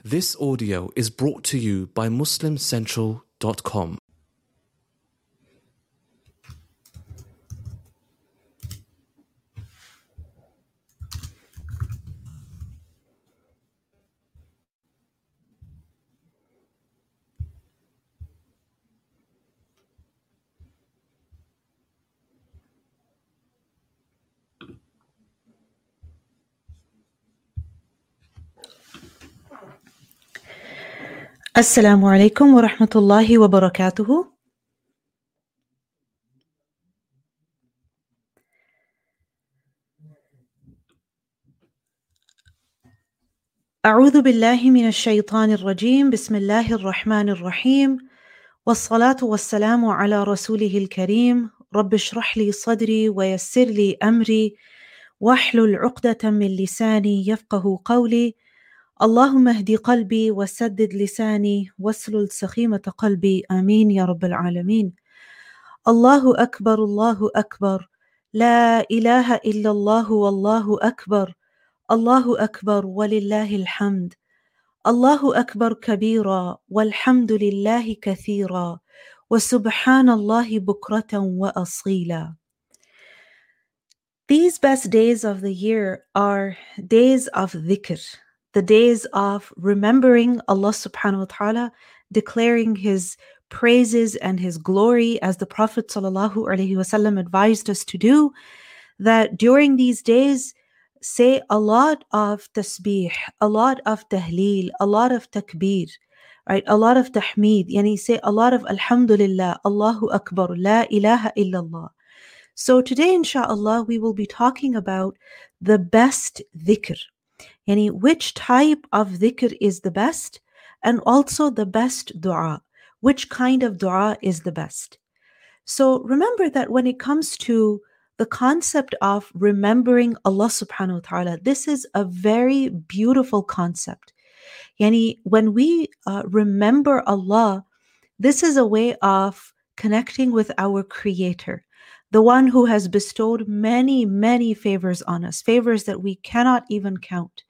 This audio is brought to you by MuslimCentral.com. Assalamu alaikum wa rahmatullahi wa barakatuhu. أعوذ بالله من الشيطان الرجيم بسم الله الرحمن الرحيم والصلاة والسلام على رسوله الكريم رب اشرح لي صدري ويسر لي أمري واحلل عقدة من لساني يفقه قولي اللهم اهدي قلبي وسدد لساني واسلل سخيمة قلبي آمين يا رب العالمين. الله أكبر لا إله إلا الله والله أكبر ولله الحمد الله أكبر كبيرا والحمد لله كثيرا وسبحان الله بكرة وأصيلا. These best days of the year are days of dhikr, the days of remembering Allah subhanahu wa ta'ala, declaring His praises and His glory, as the Prophet sallallahu alaihi wasallam advised us to do, that during these days say a lot of tasbih, a lot of tahleel, a lot of takbir, right? A lot of tahmeed, yani say a lot of alhamdulillah, Allahu Akbar, la ilaha illallah. So today, inshallah, we will be talking about the best dhikr, yani which type of dhikr is the best, and also the best dua, which kind of dua is the best. So remember that when it comes to the concept of remembering Allah subhanahu wa ta'ala, this is a very beautiful concept. Yani when we remember Allah, this is a way of connecting with our Creator, the one who has bestowed many, many favors on us, favors that we cannot even count.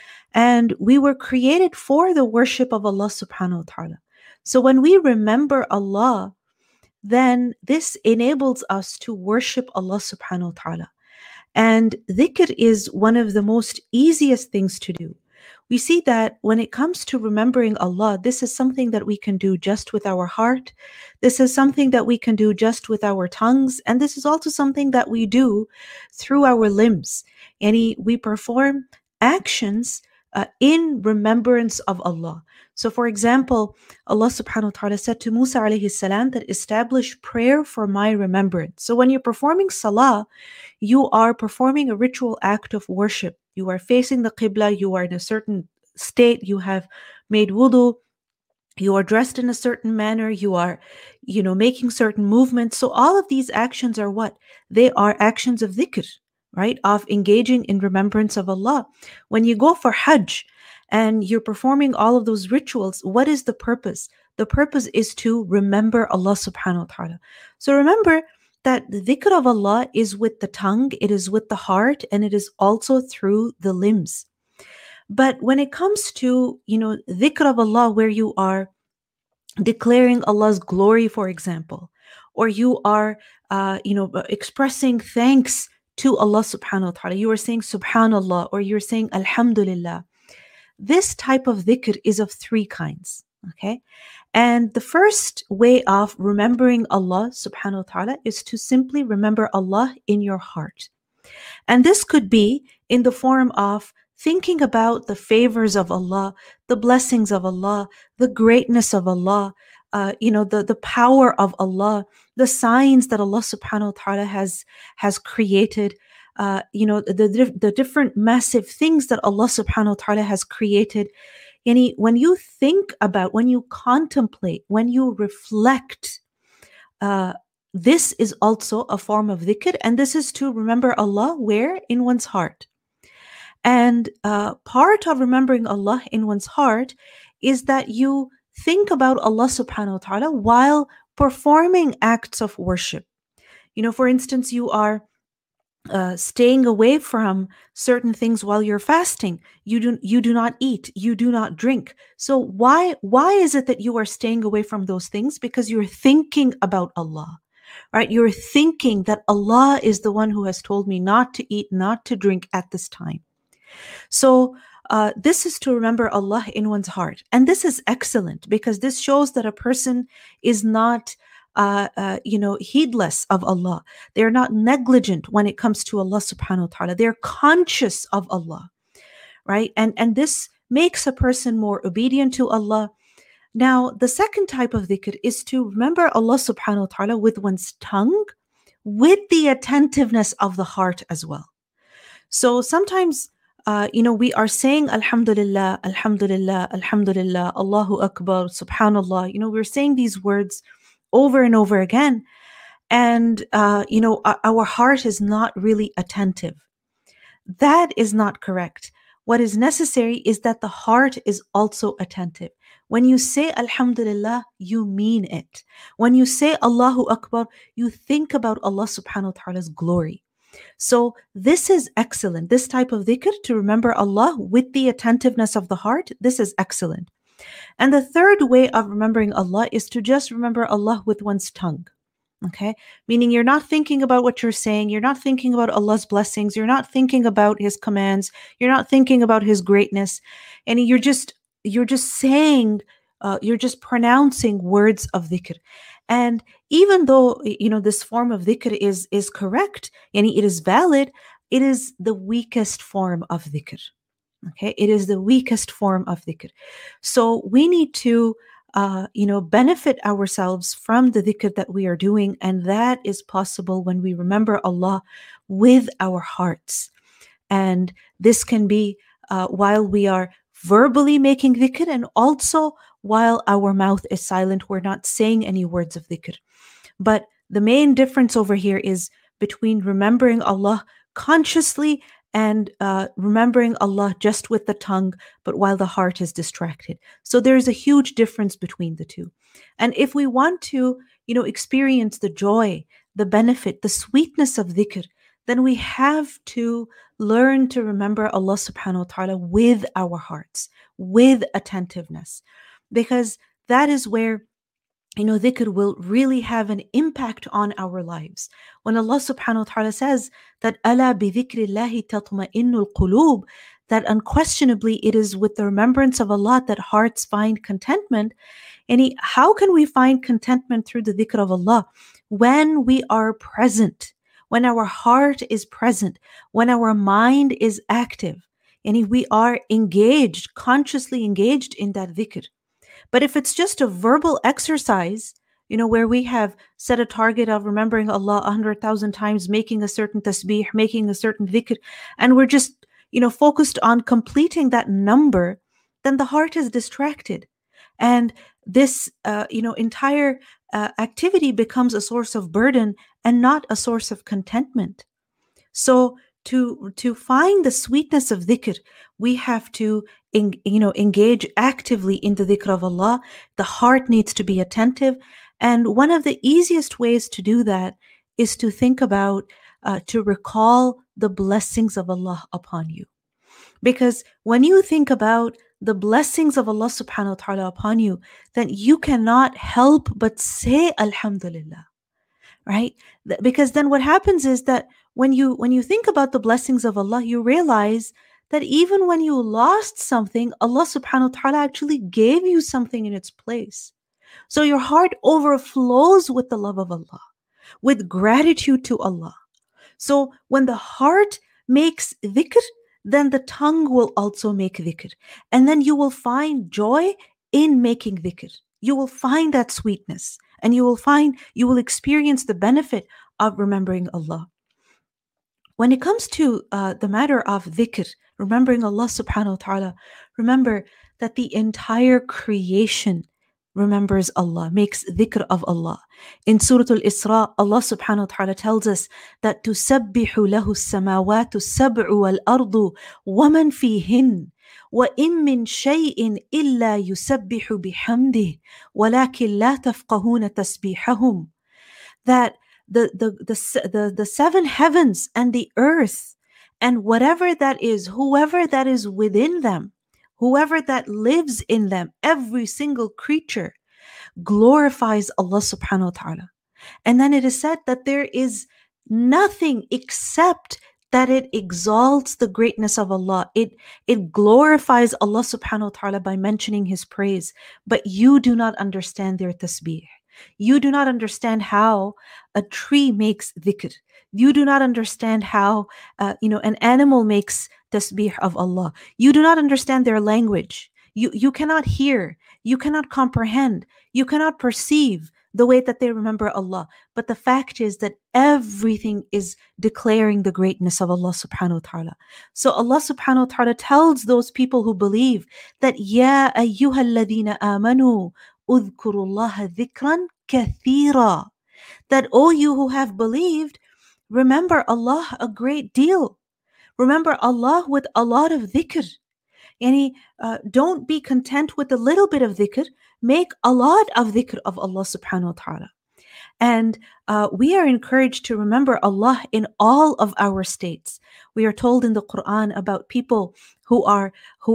And we were created for the worship of Allah subhanahu wa ta'ala. So when we remember Allah, then this enables us to worship Allah subhanahu wa ta'ala. And dhikr is one of the most easiest things to do. We see that when it comes to remembering Allah, this is something that we can do just with our heart. This is something that we can do just with our tongues. And this is also something that we do through our limbs. Yani we perform actions in remembrance of Allah. So for example, Allah subhanahu wa ta'ala said to Musa alayhi salam that establish prayer for my remembrance. So when you're performing salah, you are performing a ritual act of worship. You are facing the qibla, you are in a certain state, you have made wudu, you are dressed in a certain manner, you are, making certain movements. So all of these actions are what? They are actions of dhikr, right? Of engaging in remembrance of Allah. When you go for Hajj and you're performing all of those rituals, what is the purpose? The purpose is to remember Allah subhanahu wa ta'ala. So remember that the dhikr of Allah is with the tongue, it is with the heart, and it is also through the limbs. But when it comes to, dhikr of Allah, where you are declaring Allah's glory, for example, or you are, expressing thanks to Allah subhanahu wa ta'ala, you are saying subhanallah, or you're saying alhamdulillah. This type of dhikr is of three kinds, okay? And the first way of remembering Allah subhanahu wa ta'ala is to simply remember Allah in your heart. And this could be in the form of thinking about the favors of Allah, the blessings of Allah, the greatness of Allah, the power of Allah, the signs that Allah subhanahu wa ta'ala has created, the different massive things that Allah subhanahu wa ta'ala has created. When you think about, when you contemplate, when you reflect, this is also a form of dhikr, and this is to remember Allah where? In one's heart. And part of remembering Allah in one's heart is that you think about Allah subhanahu wa ta'ala while performing acts of worship. For instance, you are staying away from certain things while you're fasting. You do not eat, you do not drink. So why is it that you are staying away from those things? Because you're thinking about Allah, right? You're thinking that Allah is the one who has told me not to eat, not to drink at this time. So this is to remember Allah in one's heart. And this is excellent because this shows that a person is not, heedless of Allah. They're not negligent when it comes to Allah subhanahu wa ta'ala. They're conscious of Allah, right? And this makes a person more obedient to Allah. Now, the second type of dhikr is to remember Allah subhanahu wa ta'ala with one's tongue, with the attentiveness of the heart as well. So sometimes, we are saying Alhamdulillah, Alhamdulillah, Alhamdulillah, Allahu Akbar, Subhanallah. We're saying these words over and over again. And, our heart is not really attentive. That is not correct. What is necessary is that the heart is also attentive. When you say Alhamdulillah, you mean it. When you say Allahu Akbar, you think about Allah subhanahu wa ta'ala's glory. So this is excellent. This type of dhikr, to remember Allah with the attentiveness of the heart, this is excellent. And the third way of remembering Allah is to just remember Allah with one's tongue. Okay? Meaning you're not thinking about what you're saying. You're not thinking about Allah's blessings. You're not thinking about His commands. You're not thinking about His greatness. And you're just saying, you're just pronouncing words of dhikr. And even though, this form of dhikr is correct, and it is valid, it is the weakest form of dhikr. Okay? It is the weakest form of dhikr. So we need to benefit ourselves from the dhikr that we are doing. And that is possible when we remember Allah with our hearts. And this can be while we are verbally making dhikr, and also while our mouth is silent, we're not saying any words of dhikr. But the main difference over here is between remembering Allah consciously and remembering Allah just with the tongue, but while the heart is distracted. So there's a huge difference between the two. And if we want to, experience the joy, the benefit, the sweetness of dhikr, then we have to learn to remember Allah subhanahu wa ta'ala with our hearts, with attentiveness, because that is where dhikr will really have an impact on our lives. When Allah subhanahu wa ta'ala says that ala bi dhikrillahi tatma'innul qulub, that unquestionably it is with the remembrance of Allah that hearts find contentment. And how can we find contentment through the dhikr of Allah? When we are present, when our heart is present, when our mind is active, and we are engaged, consciously engaged in that dhikr. But if it's just a verbal exercise, where we have set a target of remembering Allah 100,000 times, making a certain tasbih, making a certain dhikr, and we're just, focused on completing that number, then the heart is distracted. And this, entire activity becomes a source of burden and not a source of contentment. So to find the sweetness of dhikr, we have to engage actively in the dhikr of Allah. The heart needs to be attentive. And one of the easiest ways to do that is to think about, to recall the blessings of Allah upon you. Because when you think about the blessings of Allah subhanahu wa ta'ala upon you, then you cannot help but say Alhamdulillah, right? Because then what happens is that when you think about the blessings of Allah, you realize that even when you lost something, Allah subhanahu wa ta'ala actually gave you something in its place. So your heart overflows with the love of Allah, with gratitude to Allah. So when the heart makes dhikr, then the tongue will also make dhikr. And then you will find joy in making dhikr. You will find that sweetness, and you will experience the benefit of remembering Allah. When it comes to the matter of dhikr, remembering Allah subhanahu wa ta'ala, remember that the entire creation remembers Allah, makes dhikr of Allah. In Surah Al-Isra, Allah subhanahu wa ta'ala tells us that تُسَبِّحُ لَهُ السَّمَاوَاتُ السَّبْعُ وَالْأَرْضُ وَمَنْ فِيهِنْ وَإِن مِّن شَيْءٍ إِلَّا يُسَبِّحُ بِحَمْدِهِ وَلَكِنْ لَا تَفْقَهُونَ تَسْبِيحَهُمْ. That the seven heavens and the earth and whatever that is, whoever that is within them, whoever that lives in them, every single creature glorifies Allah subhanahu wa ta'ala. And then it is said that there is nothing except that it exalts the greatness of Allah. It glorifies Allah subhanahu wa ta'ala by mentioning His praise. But you do not understand their tasbih. You do not understand how a tree makes dhikr. You do not understand how an animal makes tasbih of Allah. You do not understand their language. You cannot hear. You cannot comprehend. You cannot perceive the way that they remember Allah. But the fact is that everything is declaring the greatness of Allah subhanahu wa ta'ala. So Allah subhanahu wa ta'ala tells those people who believe that Ya ayyuhalladhina amanu udhkurullaha dhikran kathira. That, O you who have believed, remember Allah a great deal. Remember Allah with a lot of dhikr. Don't be content with a little bit of dhikr. Make a lot of dhikr of Allah subhanahu wa ta'ala. And we are encouraged to remember Allah in all of our states. We are told in the Quran about people who are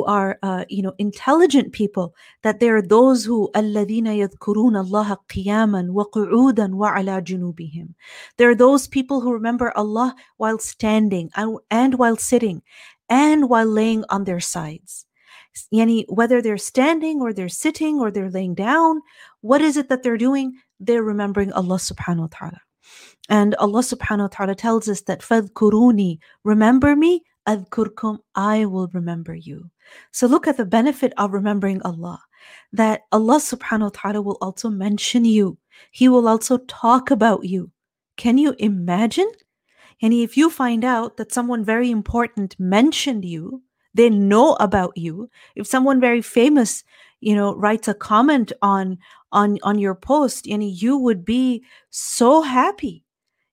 intelligent people, that there are those who الَّذِينَ يَذْكُرُونَ اللَّهَ قِيَامًا وَقُعُودًا وَعَلَى جُنُوبِهِمْ. There are those people who remember Allah while standing and while sitting and while laying on their sides. Whether they're standing or they're sitting or they're laying down, what is it that they're doing? They're remembering Allah subhanahu wa ta'ala. And Allah subhanahu wa ta'ala tells us that فَذْكُرُونِي, remember me, أَذْكُرْكُمْ, I will remember you. So look at the benefit of remembering Allah, that Allah subhanahu wa ta'ala will also mention you. He will also talk about you. Can you imagine? And if you find out that someone very important mentioned you, they know about you. If someone very famous, writes a comment on your post, you would be so happy.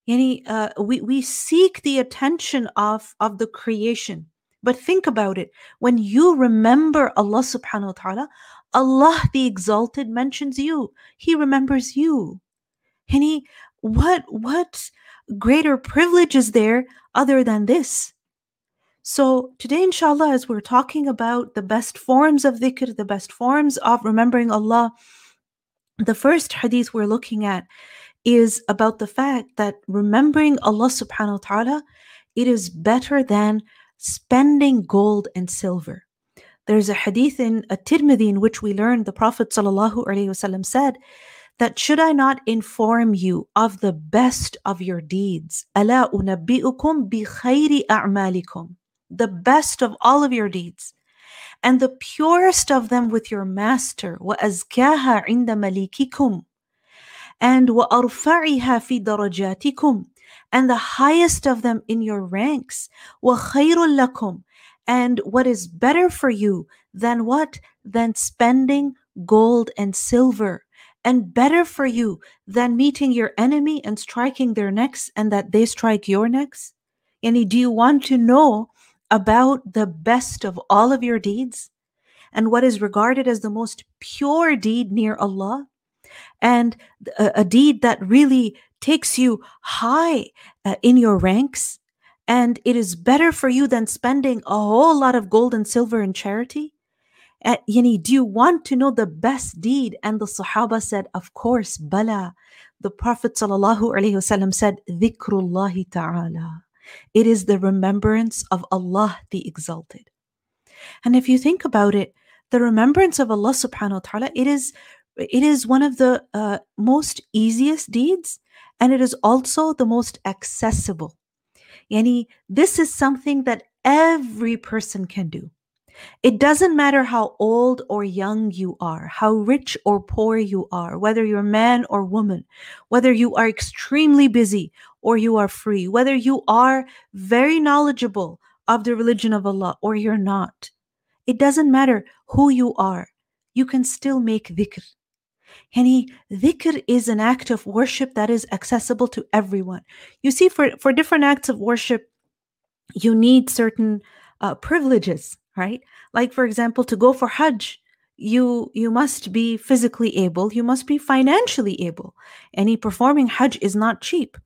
We seek the attention of the creation. But think about it. When you remember Allah subhanahu wa ta'ala, Allah the Exalted mentions you. He remembers you. What greater privilege is there other than this? So today, inshallah, as we're talking about the best forms of dhikr, the best forms of remembering Allah, the first hadith we're looking at is about the fact that remembering Allah subhanahu wa ta'ala, it is better than spending gold and silver. There's a hadith in At-Tirmidhi in which we learn the Prophet sallallahu alaihi wasallam said that, should I not inform you of the best of your deeds? أَلَا أُنَبِّئُكُمْ بِخَيْرِ أَعْمَالِكُمْ, the best of all of your deeds, and the purest of them with your master, وَأَزْكَاهَا عِنْدَ مَلِكِكُمْ, and وَأَرْفَعِهَا فِي دَرَجَاتِكُمْ, and the highest of them in your ranks, وَخَيْرٌ لَكُمْ, and what is better for you than what? Than spending gold and silver, and better for you than meeting your enemy and striking their necks and that they strike your necks? Do you want to know about the best of all of your deeds and what is regarded as the most pure deed near Allah, and a deed that really takes you high in your ranks, and it is better for you than spending a whole lot of gold and silver in charity? Do you want to know the best deed? And the Sahaba said, of course, Bala. The Prophet ﷺ said, Dhikrullahi ta'ala. It is the remembrance of Allah the Exalted. And if you think about it, the remembrance of Allah subhanahu wa ta'ala, it is one of the most easiest deeds, and it is also the most accessible. This is something that every person can do. It doesn't matter how old or young you are, how rich or poor you are, whether you're man or woman, whether you are extremely busy or you are free, whether you are very knowledgeable of the religion of Allah or you're not. It doesn't matter who you are. You can still make dhikr. Dhikr is an act of worship that is accessible to everyone. You see, for different acts of worship, you need certain privileges, right? Like, for example, to go for Hajj, you must be physically able, you must be financially able. Performing Hajj is not cheap.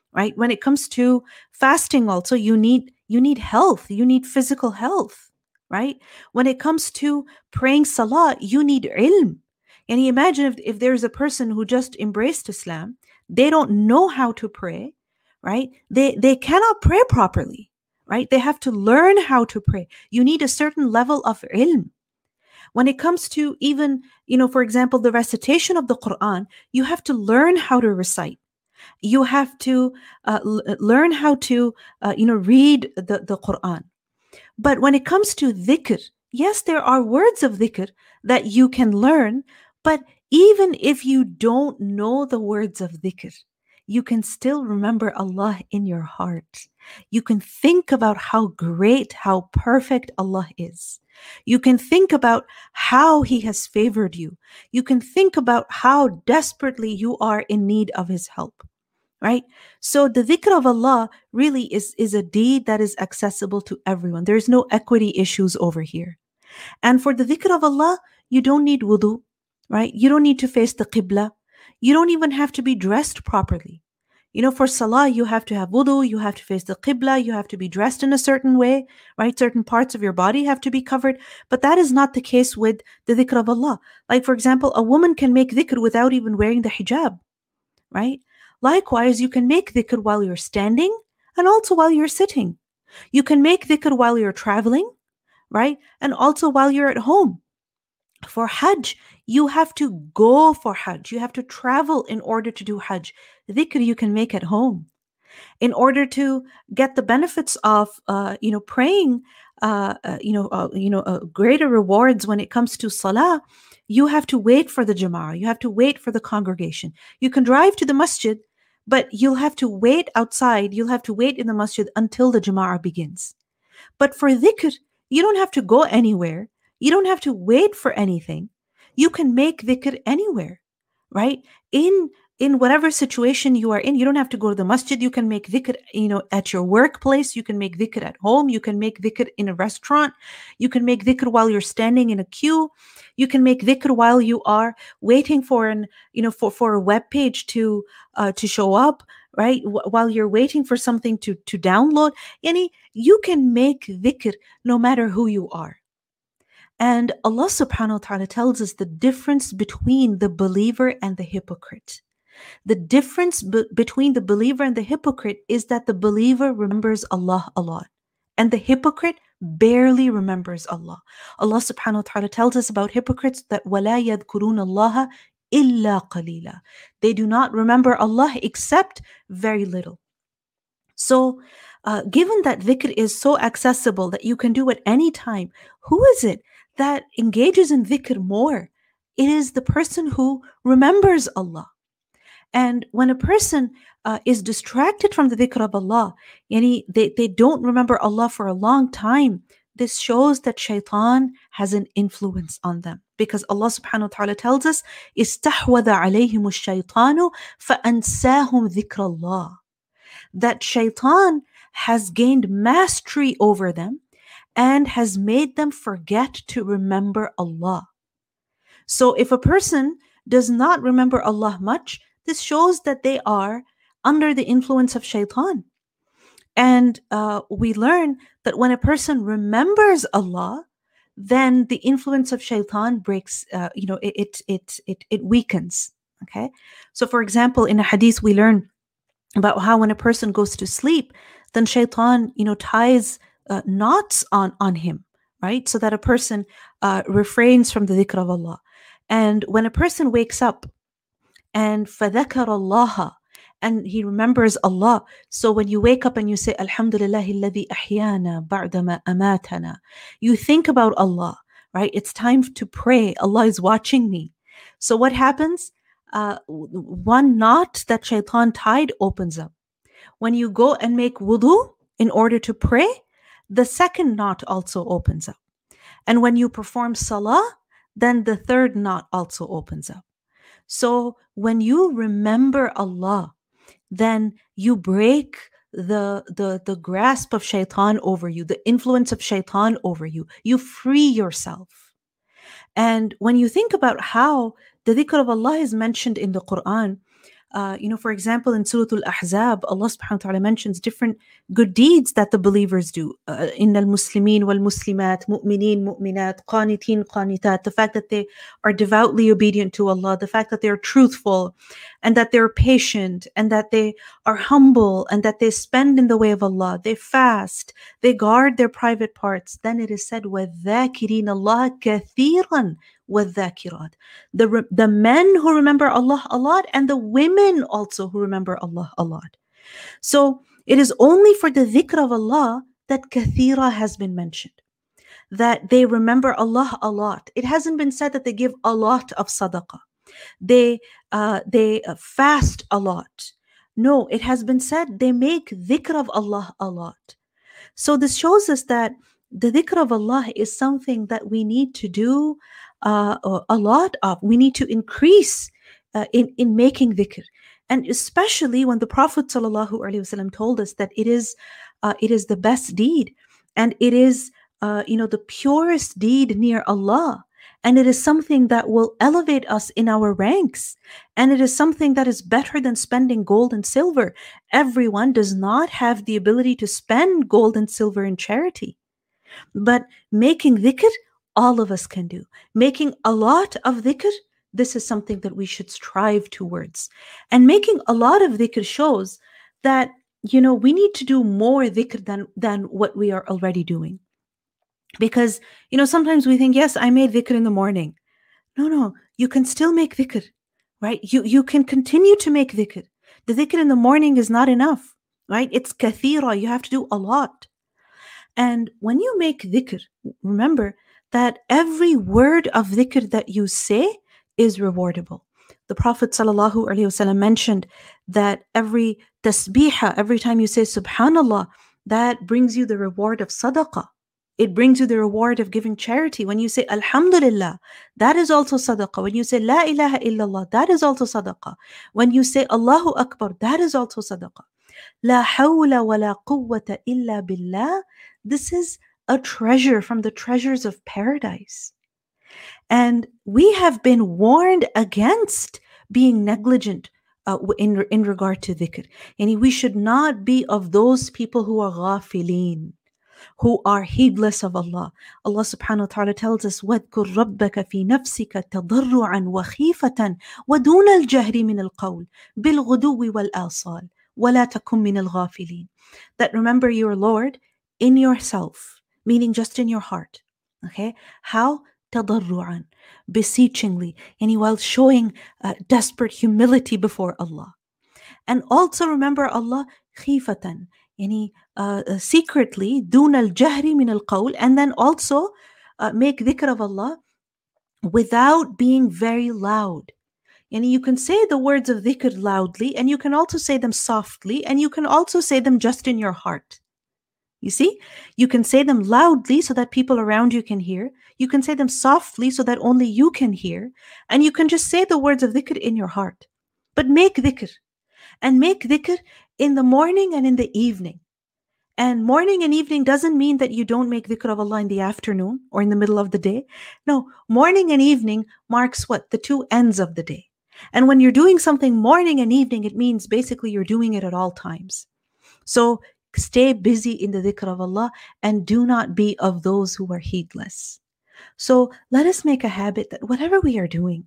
right? When it comes to fasting also, you need health, you need physical health, right? When it comes to praying salah, you need ilm. And you imagine if there's a person who just embraced Islam, they don't know how to pray, right? They cannot pray properly, right? They have to learn how to pray. You need a certain level of ilm. When it comes to even, for example, the recitation of the Quran, you have to learn how to recite. You have to learn how to, read the Quran. But when it comes to dhikr, yes, there are words of dhikr that you can learn, but even if you don't know the words of dhikr, you can still remember Allah in your heart. You can think about how great, how perfect Allah is. You can think about how He has favored you. You can think about how desperately you are in need of His help. Right? So the dhikr of Allah really is a deed that is accessible to everyone. There's no equity issues over here. And for the dhikr of Allah, you don't need wudu, right? You don't need to face the qibla. You don't even have to be dressed properly. For salah, you have to have wudu, you have to face the qibla, you have to be dressed in a certain way, right? Certain parts of your body have to be covered. But that is not the case with the dhikr of Allah. Like, for example, a woman can make dhikr without even wearing the hijab, right? Likewise, you can make dhikr while you're standing and also while you're sitting. You can make dhikr while you're traveling, right? And also while you're at home. For Hajj, you have to go for Hajj. You have to travel in order to do Hajj. Dhikr you can make at home. In order to get the benefits of, praying, greater rewards when it comes to salah, you have to wait for the jama'ah. You have to wait for the congregation. You can drive to the masjid, but you'll have to wait outside. You'll have to wait in the masjid until the jama'ah begins. But for dhikr, you don't have to go anywhere. You don't have to wait for anything. You can make dhikr anywhere, right? In whatever situation you are in, you don't have to go to the masjid. You can make dhikr, at your workplace. You can make dhikr at home. You can make dhikr in a restaurant. You can make dhikr while you're standing in a queue. You can make dhikr while you are waiting for for a web page to show up, right? While you're waiting for something to download. You can make dhikr no matter who you are. And Allah subhanahu wa ta'ala tells us the difference between the believer and the hypocrite. The difference between the believer and the hypocrite is that the believer remembers Allah a lot, and the hypocrite barely remembers Allah. Allah subhanahu wa ta'ala tells us about hypocrites that وَلَا يَذْكُرُونَ اللَّهَ إِلَّا قَلِيلًا. They do not remember Allah except very little. So, given that dhikr is so accessible that you can do at any time, who is it that engages in dhikr more? It is the person who remembers Allah. And when a person is distracted from the dhikr of Allah, they don't remember Allah for a long time, this shows that shaitan has an influence on them. Because Allah subhanahu wa ta'ala tells us, إِسْتَحْوَذَ عَلَيْهِمُ الشَّيْطَانُ فَأَنْسَاهُمْ ذِكْرَ اللَّهِ. That shaitan has gained mastery over them and has made them forget to remember Allah. So if a person does not remember Allah much, this shows that they are under the influence of shaitan. And we learn that when a person remembers Allah, then the influence of shaitan breaks, it weakens. Okay. So for example, in a hadith, we learn about how when a person goes to sleep, then shaitan, ties knots on him, right? So that a person refrains from the dhikr of Allah. And when a person wakes up and فَذَكَرَ اللَّهَ, and he remembers Allah. So when you wake up and you say, Alhamdulillahi alladhi ahyana ba'dama amatana, you think about Allah, right? It's time to pray. Allah is watching me. So what happens? One knot that shaitan tied opens up. When you go and make wudu in order to pray, the second knot also opens up. And when you perform salah, then the third knot also opens up. So when you remember Allah, then you break the grasp of shaitan over you, the influence of shaitan over you. You free yourself. And when you think about how the dhikr of Allah is mentioned in the Quran, For example, in Surah Al-Ahzab, Allah subhanahu wa ta'ala mentions different good deeds that the believers do. إِنَّ الْمُسْلِمِينَ وَالْمُسْلِمَاتِ مُؤْمِنِينَ مُؤْمِنَاتِ قَانِتِينَ قَانِتَاتِ. The fact that they are devoutly obedient to Allah, the fact that they're truthful, and that they're patient, and that they are humble, and that they spend in the way of Allah, they fast, they guard their private parts. Then it is said, وَالذَّاكِرِينَ اللَّهَ كَثِيرًا وَالذَّاكِرَاتِ. The men who remember Allah a lot, and the women also who remember Allah a lot. So it is only for the dhikr of Allah that kathira has been mentioned, that they remember Allah a lot. It hasn't been said that they give a lot of sadaqah. They fast a lot. No, it has been said they make dhikr of Allah a lot. So this shows us that the dhikr of Allah is something that we need to do a lot of. We need to increase in making dhikr. And especially when the Prophet ﷺ told us that it is the best deed, and it is the purest deed near Allah. And it is something that will elevate us in our ranks. And it is something that is better than spending gold and silver. Everyone does not have the ability to spend gold and silver in charity. But making dhikr, all of us can do. Making a lot of dhikr, this is something that we should strive towards. And making a lot of dhikr shows that, we need to do more dhikr than what we are already doing. Because, sometimes we think, yes, I made dhikr in the morning. No, you can still make dhikr, right? You can continue to make dhikr. The dhikr in the morning is not enough, right? It's kathira. You have to do a lot. And when you make dhikr, remember that every word of dhikr that you say is rewardable. The Prophet ﷺ mentioned that every tasbihah, every time you say subhanallah, that brings you the reward of sadaqah. It brings you the reward of giving charity. When you say alhamdulillah, that is also sadaqah. When you say la ilaha illallah, that is also sadaqah. When you say Allahu Akbar, that is also sadaqah. La hawla wa la quwwata illa billah. This is a treasure from the treasures of paradise. And we have been warned against being negligent in regard to dhikr. And we should not be of those people who are ghafilin, who are heedless of Allah. Allah subhanahu wa ta'ala tells us, وَاذْكُرْ رَبَّكَ فِي نَفْسِكَ تَضَرُّعًا وَخِيفَةً وَدُونَ الْجَهْرِ مِنَ الْقَوْلِ بِالْغُدُوِّ وَالْآصَالِ وَلَا تَكُنْ مِنَ الْغَافِلِينَ. That remember your Lord in yourself, meaning just in your heart. Okay? How? تَضَرُّعًا, beseechingly, and while showing desperate humility before Allah. And also remember Allah خِيفَةً, secretly, دون الجهر من القول, and then also make dhikr of Allah without being very loud. You can say the words of dhikr loudly, and you can also say them softly, and you can also say them just in your heart. You see, you can say them loudly so that people around you can hear. You can say them softly so that only you can hear. And you can just say the words of dhikr in your heart. But make dhikr. And make dhikr in the morning and in the evening. And morning and evening doesn't mean that you don't make dhikr of Allah in the afternoon or in the middle of the day. No, morning and evening marks what? The two ends of the day. And when you're doing something morning and evening, it means basically you're doing it at all times. So stay busy in the dhikr of Allah and do not be of those who are heedless. So let us make a habit that whatever we are doing,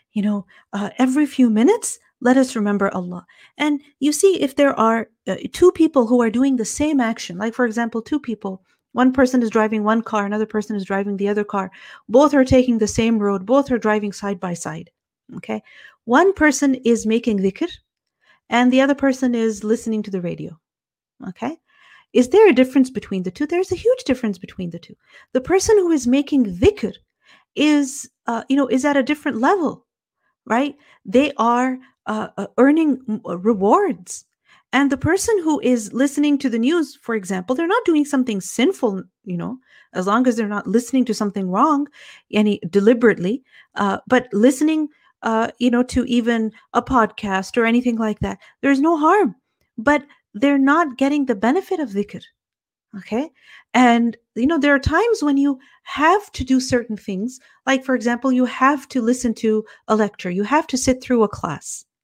every few minutes, let us remember Allah. And you see, if there are two people who are doing the same action, like for example, two people, one person is driving one car, another person is driving the other car, both are taking the same road, both are driving side by side. Okay. One person is making dhikr and the other person is listening to the radio. Okay. Is there a difference between the two? There's a huge difference between the two. The person who is making dhikr is at a different level, right? They are earning rewards. And the person who is listening to the news, for example, they're not doing something sinful, as long as they're not listening to something wrong, deliberately, but listening, to even a podcast or anything like that. There's no harm, but they're not getting the benefit of dhikr. Okay. And, there are times when you have to do certain things. Like, for example, you have to listen to a lecture. You have to sit through a class.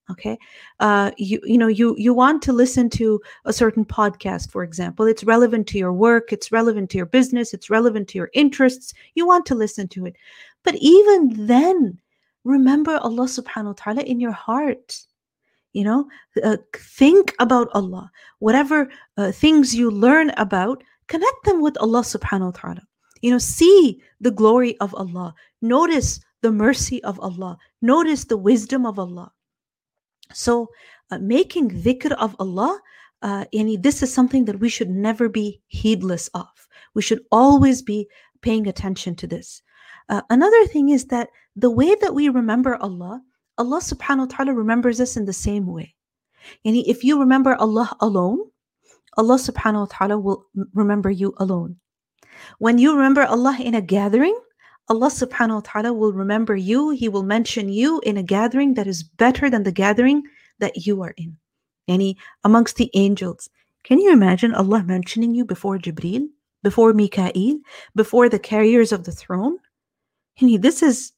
Okay. You want to listen to a certain podcast, for example. It's relevant to your work, it's relevant to your business, it's relevant to your interests. You want to listen to it. But even then, remember Allah subhanahu wa ta'ala in your heart. You know, think about Allah. Whatever things you learn about, connect them with Allah subhanahu wa ta'ala. See the glory of Allah. Notice the mercy of Allah. Notice the wisdom of Allah. So making dhikr of Allah, this is something that we should never be heedless of. We should always be paying attention to this. Another thing is that the way that we remember Allah subhanahu wa ta'ala remembers us in the same way. If you remember Allah alone, Allah subhanahu wa ta'ala will remember you alone. When you remember Allah in a gathering, Allah subhanahu wa ta'ala will remember you. He will mention you in a gathering that is better than the gathering that you are in. Amongst the angels. Can you imagine Allah mentioning you before Jibreel, before Mikael, before the carriers of the throne? This is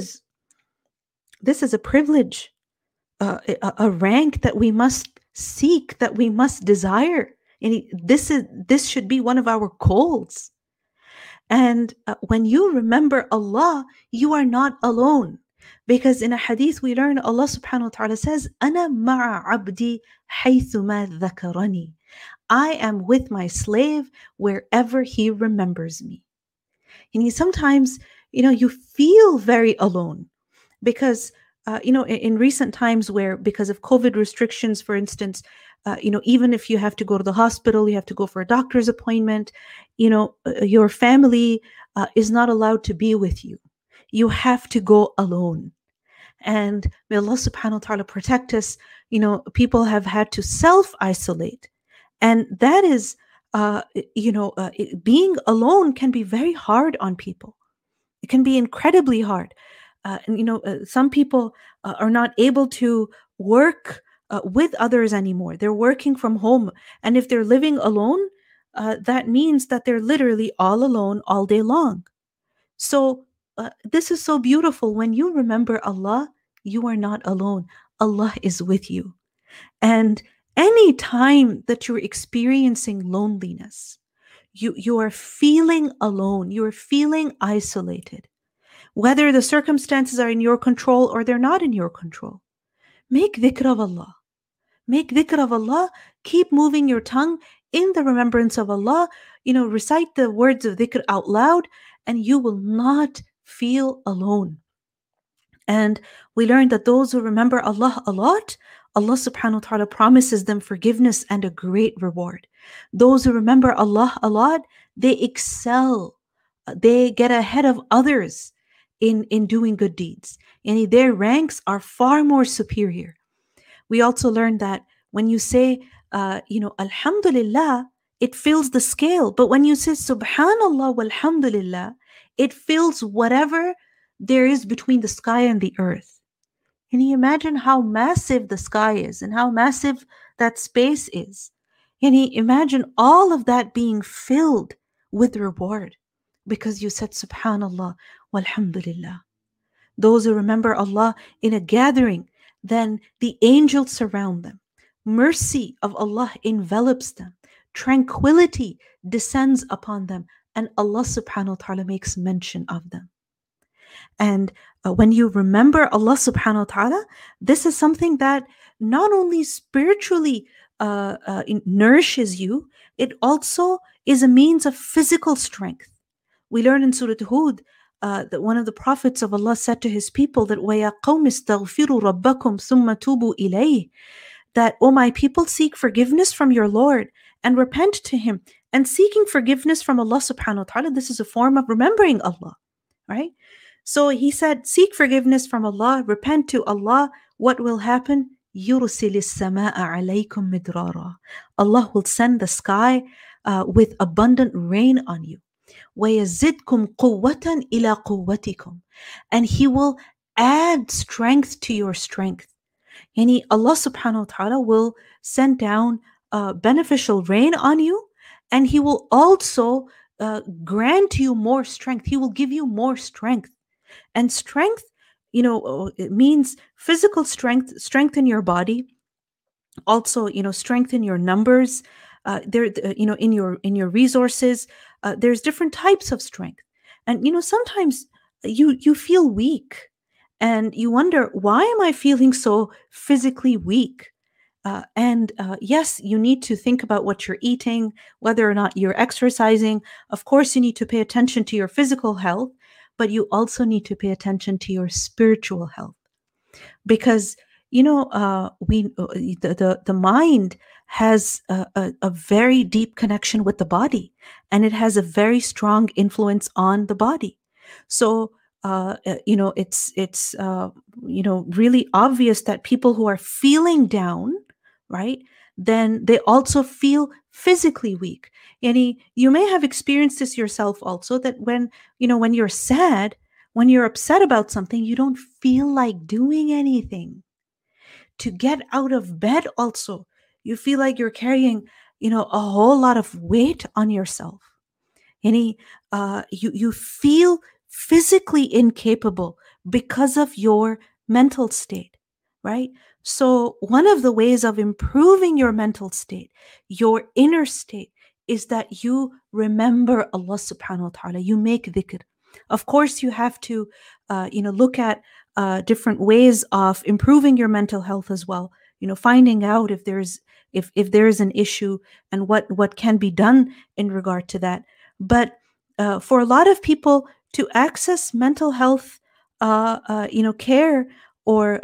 a privilege, a rank that we must seek, that we must desire. This should be one of our goals. And when you remember Allah, you are not alone. Because in a hadith we learn, Allah subhanahu wa ta'ala says, أَنَا مَعَ عَبْدِي حَيْثُمَا ذَكَرَنِي. I am with my slave wherever he remembers me. Sometimes, you feel very alone because, in recent times where, because of COVID restrictions, for instance, even if you have to go to the hospital, you have to go for a doctor's appointment, your family is not allowed to be with you. You have to go alone. And may Allah subhanahu wa ta'ala protect us. People have had to self-isolate. And that is, being alone can be very hard on people. It can be incredibly hard. Some people are not able to work with others anymore. They're working from home. And if they're living alone, that means that they're literally all alone all day long. So this is so beautiful. When you remember Allah, you are not alone. Allah is with you. And any time that you're experiencing loneliness, you are feeling alone, you are feeling isolated, whether the circumstances are in your control or they're not in your control, make dhikr of Allah. Make dhikr of Allah. Keep moving your tongue in the remembrance of Allah. Recite the words of dhikr out loud, and you will not feel alone. And we learned that those who remember Allah a lot, Allah subhanahu wa ta'ala promises them forgiveness and a great reward. Those who remember Allah a lot, they excel. They get ahead of others in doing good deeds. And their ranks are far more superior. We also learned that when you say, Alhamdulillah, it fills the scale. But when you say Subhanallah walhamdulillah, it fills whatever there is between the sky and the earth. Can you imagine how massive the sky is and how massive that space is? Can you imagine all of that being filled with reward because you said Subhanallah walhamdulillah? Those who remember Allah in a gathering, then the angels surround them. Mercy of Allah envelops them. Tranquility descends upon them, and Allah subhanahu wa ta'ala makes mention of them. And when you remember Allah subhanahu wa ta'ala, this is something that not only spiritually nourishes you, it also is a means of physical strength. We learn in Surah Hud that one of the prophets of Allah said to his people that وَيَا قَوْمِ اسْتَغْفِرُوا رَبَّكُمْ ثُمَّ تُوبُوا إِلَيْهِ, that, O my people, seek forgiveness from your Lord and repent to Him. And seeking forgiveness from Allah subhanahu wa ta'ala, this is a form of remembering Allah, right? So he said, seek forgiveness from Allah, repent to Allah. What will happen? يُرْسِلِ السَّمَاءَ عَلَيْكُمْ مِدْرَارًا. Allah will send the sky with abundant rain on you. وَيَزِدْكُمْ قُوَّةً إِلَىٰ قُوَّتِكُمْ. And He will add strength to your strength. Allah subhanahu wa ta'ala will send down beneficial rain on you, and He will also grant you more strength. He will give you more strength. And strength, it means physical strength, strengthen your body. Also, strengthen your numbers. In your resources. There's different types of strength, and sometimes you feel weak, and you wonder, why am I feeling so physically weak? And yes, you need to think about what you're eating, whether or not you're exercising. Of course, you need to pay attention to your physical health, but you also need to pay attention to your spiritual health, because the mind has a very deep connection with the body, and it has a very strong influence on the body. So it's really obvious that people who are feeling down, right, then they also feel physically weak. Yani, you may have experienced this yourself also, that when you're sad, when you're upset about something, you don't feel like doing anything. To get out of bed also, you feel like you're carrying, a whole lot of weight on yourself. You feel physically incapable because of your mental state, right? So one of the ways of improving your mental state, your inner state, is that you remember Allah subhanahu wa ta'ala. You make dhikr. Of course, you have to, look at different ways of improving your mental health as well. Finding out if there's an issue, and what can be done in regard to that. But for a lot of people to access mental health, care, or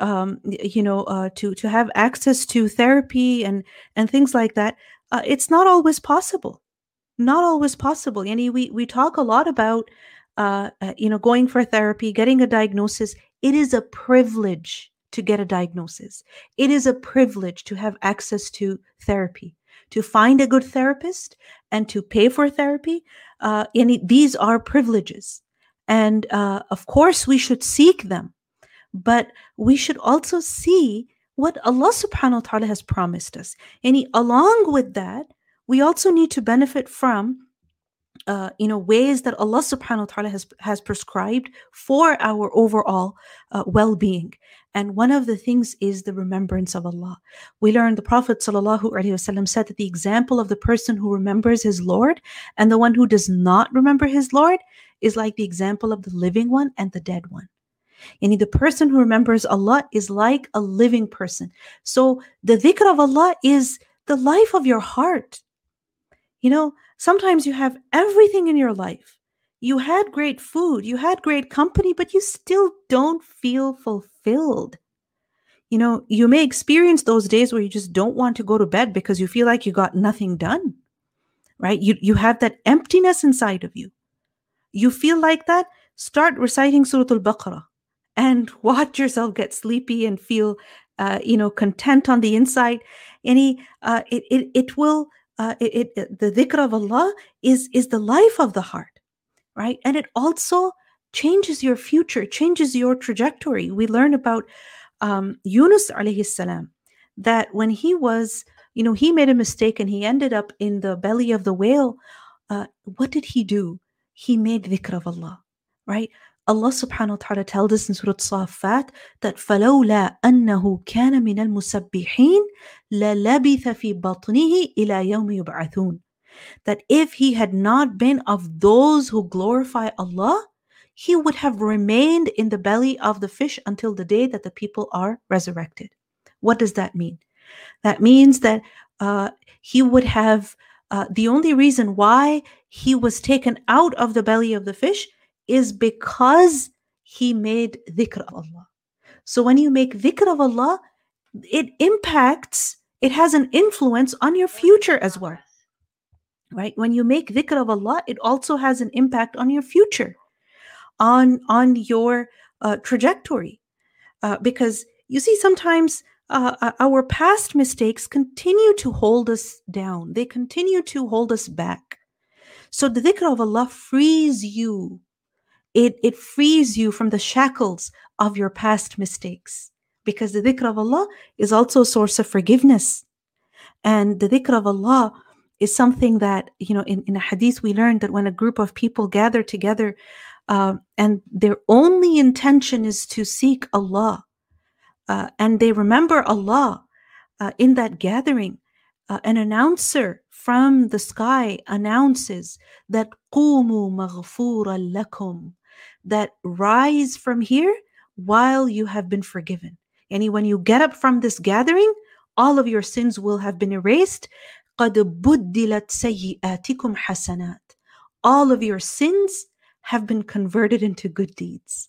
to have access to therapy and things like that, it's not always possible. Not always possible. And we talk a lot about going for therapy, getting a diagnosis. It is a privilege to get a diagnosis. It is a privilege to have access to therapy, to find a good therapist, and to pay for therapy. These are privileges. And of course, we should seek them. But we should also see what Allah subhanahu wa ta'ala has promised us. And along with that, we also need to benefit from ways that Allah subhanahu wa ta'ala has prescribed for our overall well-being. And one of the things is the remembrance of Allah. We learn the Prophet sallallahu alaihi wasallam said that the example of the person who remembers his Lord and the one who does not remember his Lord is like the example of the living one and the dead one. And the person who remembers Allah is like a living person. So the dhikr of Allah is the life of your heart. Sometimes you have everything in your life. You had great food, you had great company, but you still don't feel fulfilled. You may experience those days where you just don't want to go to bed because you feel like you got nothing done, right? You have that emptiness inside of you. You feel like that? Start reciting Surah Al-Baqarah and watch yourself get sleepy and feel, content on the inside. The dhikr of Allah is the life of the heart, right? And it also changes your future, changes your trajectory. We learn about Yunus alayhi salam, that when he was, he made a mistake and he ended up in the belly of the whale. What did he do? He made dhikr of Allah, right? Allah subhanahu wa ta'ala tells us in Surah Safat that فَلَوْلَا أَنَّهُ كَانَ مِنَ الْمُسَبِّحِينَ لَلَبِثَ فِي بَطْنِهِ إِلَى يَوْمِ يُبْعَثُونَ. That if he had not been of those who glorify Allah, he would have remained in the belly of the fish until the day that the people are resurrected. What does that mean? That means that he would have, the only reason why he was taken out of the belly of the fish is because he made dhikr of Allah. So when you make dhikr of Allah, it has an influence on your future as well, right? When you make dhikr of Allah, it also has an impact on your future, on your trajectory. Because you see, sometimes our past mistakes continue to hold us down. They continue to hold us back. So the dhikr of Allah frees you. It frees you from the shackles of your past mistakes, because the dhikr of Allah is also a source of forgiveness. And the dhikr of Allah is something that, in a hadith we learned that when a group of people gather together and their only intention is to seek Allah, and they remember Allah in that gathering. An announcer from the sky announces that قُومُوا مَغْفُورًا لَكُمْ, that rise from here while you have been forgiven. And when you get up from this gathering, all of your sins will have been erased. قَدْ بُدِّلَتْ سَيِّئَاتِكُمْ حَسَنَاتٍ. All of your sins have been converted into good deeds.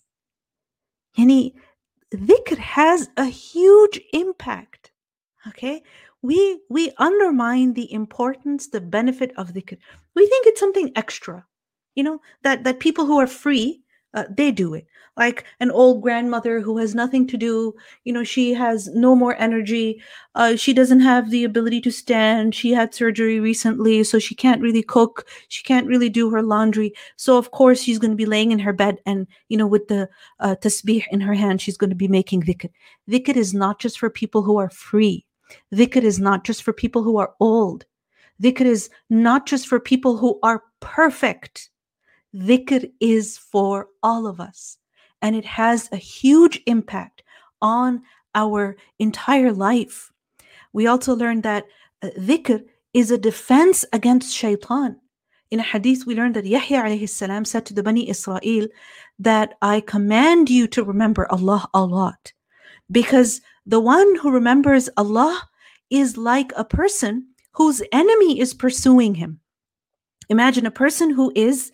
Yani, dhikr has a huge impact. Okay, we undermine the importance, the benefit of dhikr. We think it's something extra, that people who are free, they do it. Like an old grandmother who has nothing to do, she has no more energy. She doesn't have the ability to stand. She had surgery recently, so she can't really cook. She can't really do her laundry. So of course she's going to be laying in her bed and, with the tasbih in her hand, she's going to be making dhikr. Dhikr is not just for people who are free. Dhikr is not just for people who are old. Dhikr is not just for people who are perfect. Dhikr is for all of us. And it has a huge impact on our entire life. We also learned that dhikr is a defense against shaitan. In a hadith, we learned that Yahya alayhi salam said to the Bani Israel that I command you to remember Allah a lot. Because the one who remembers Allah is like a person whose enemy is pursuing him. Imagine a person who is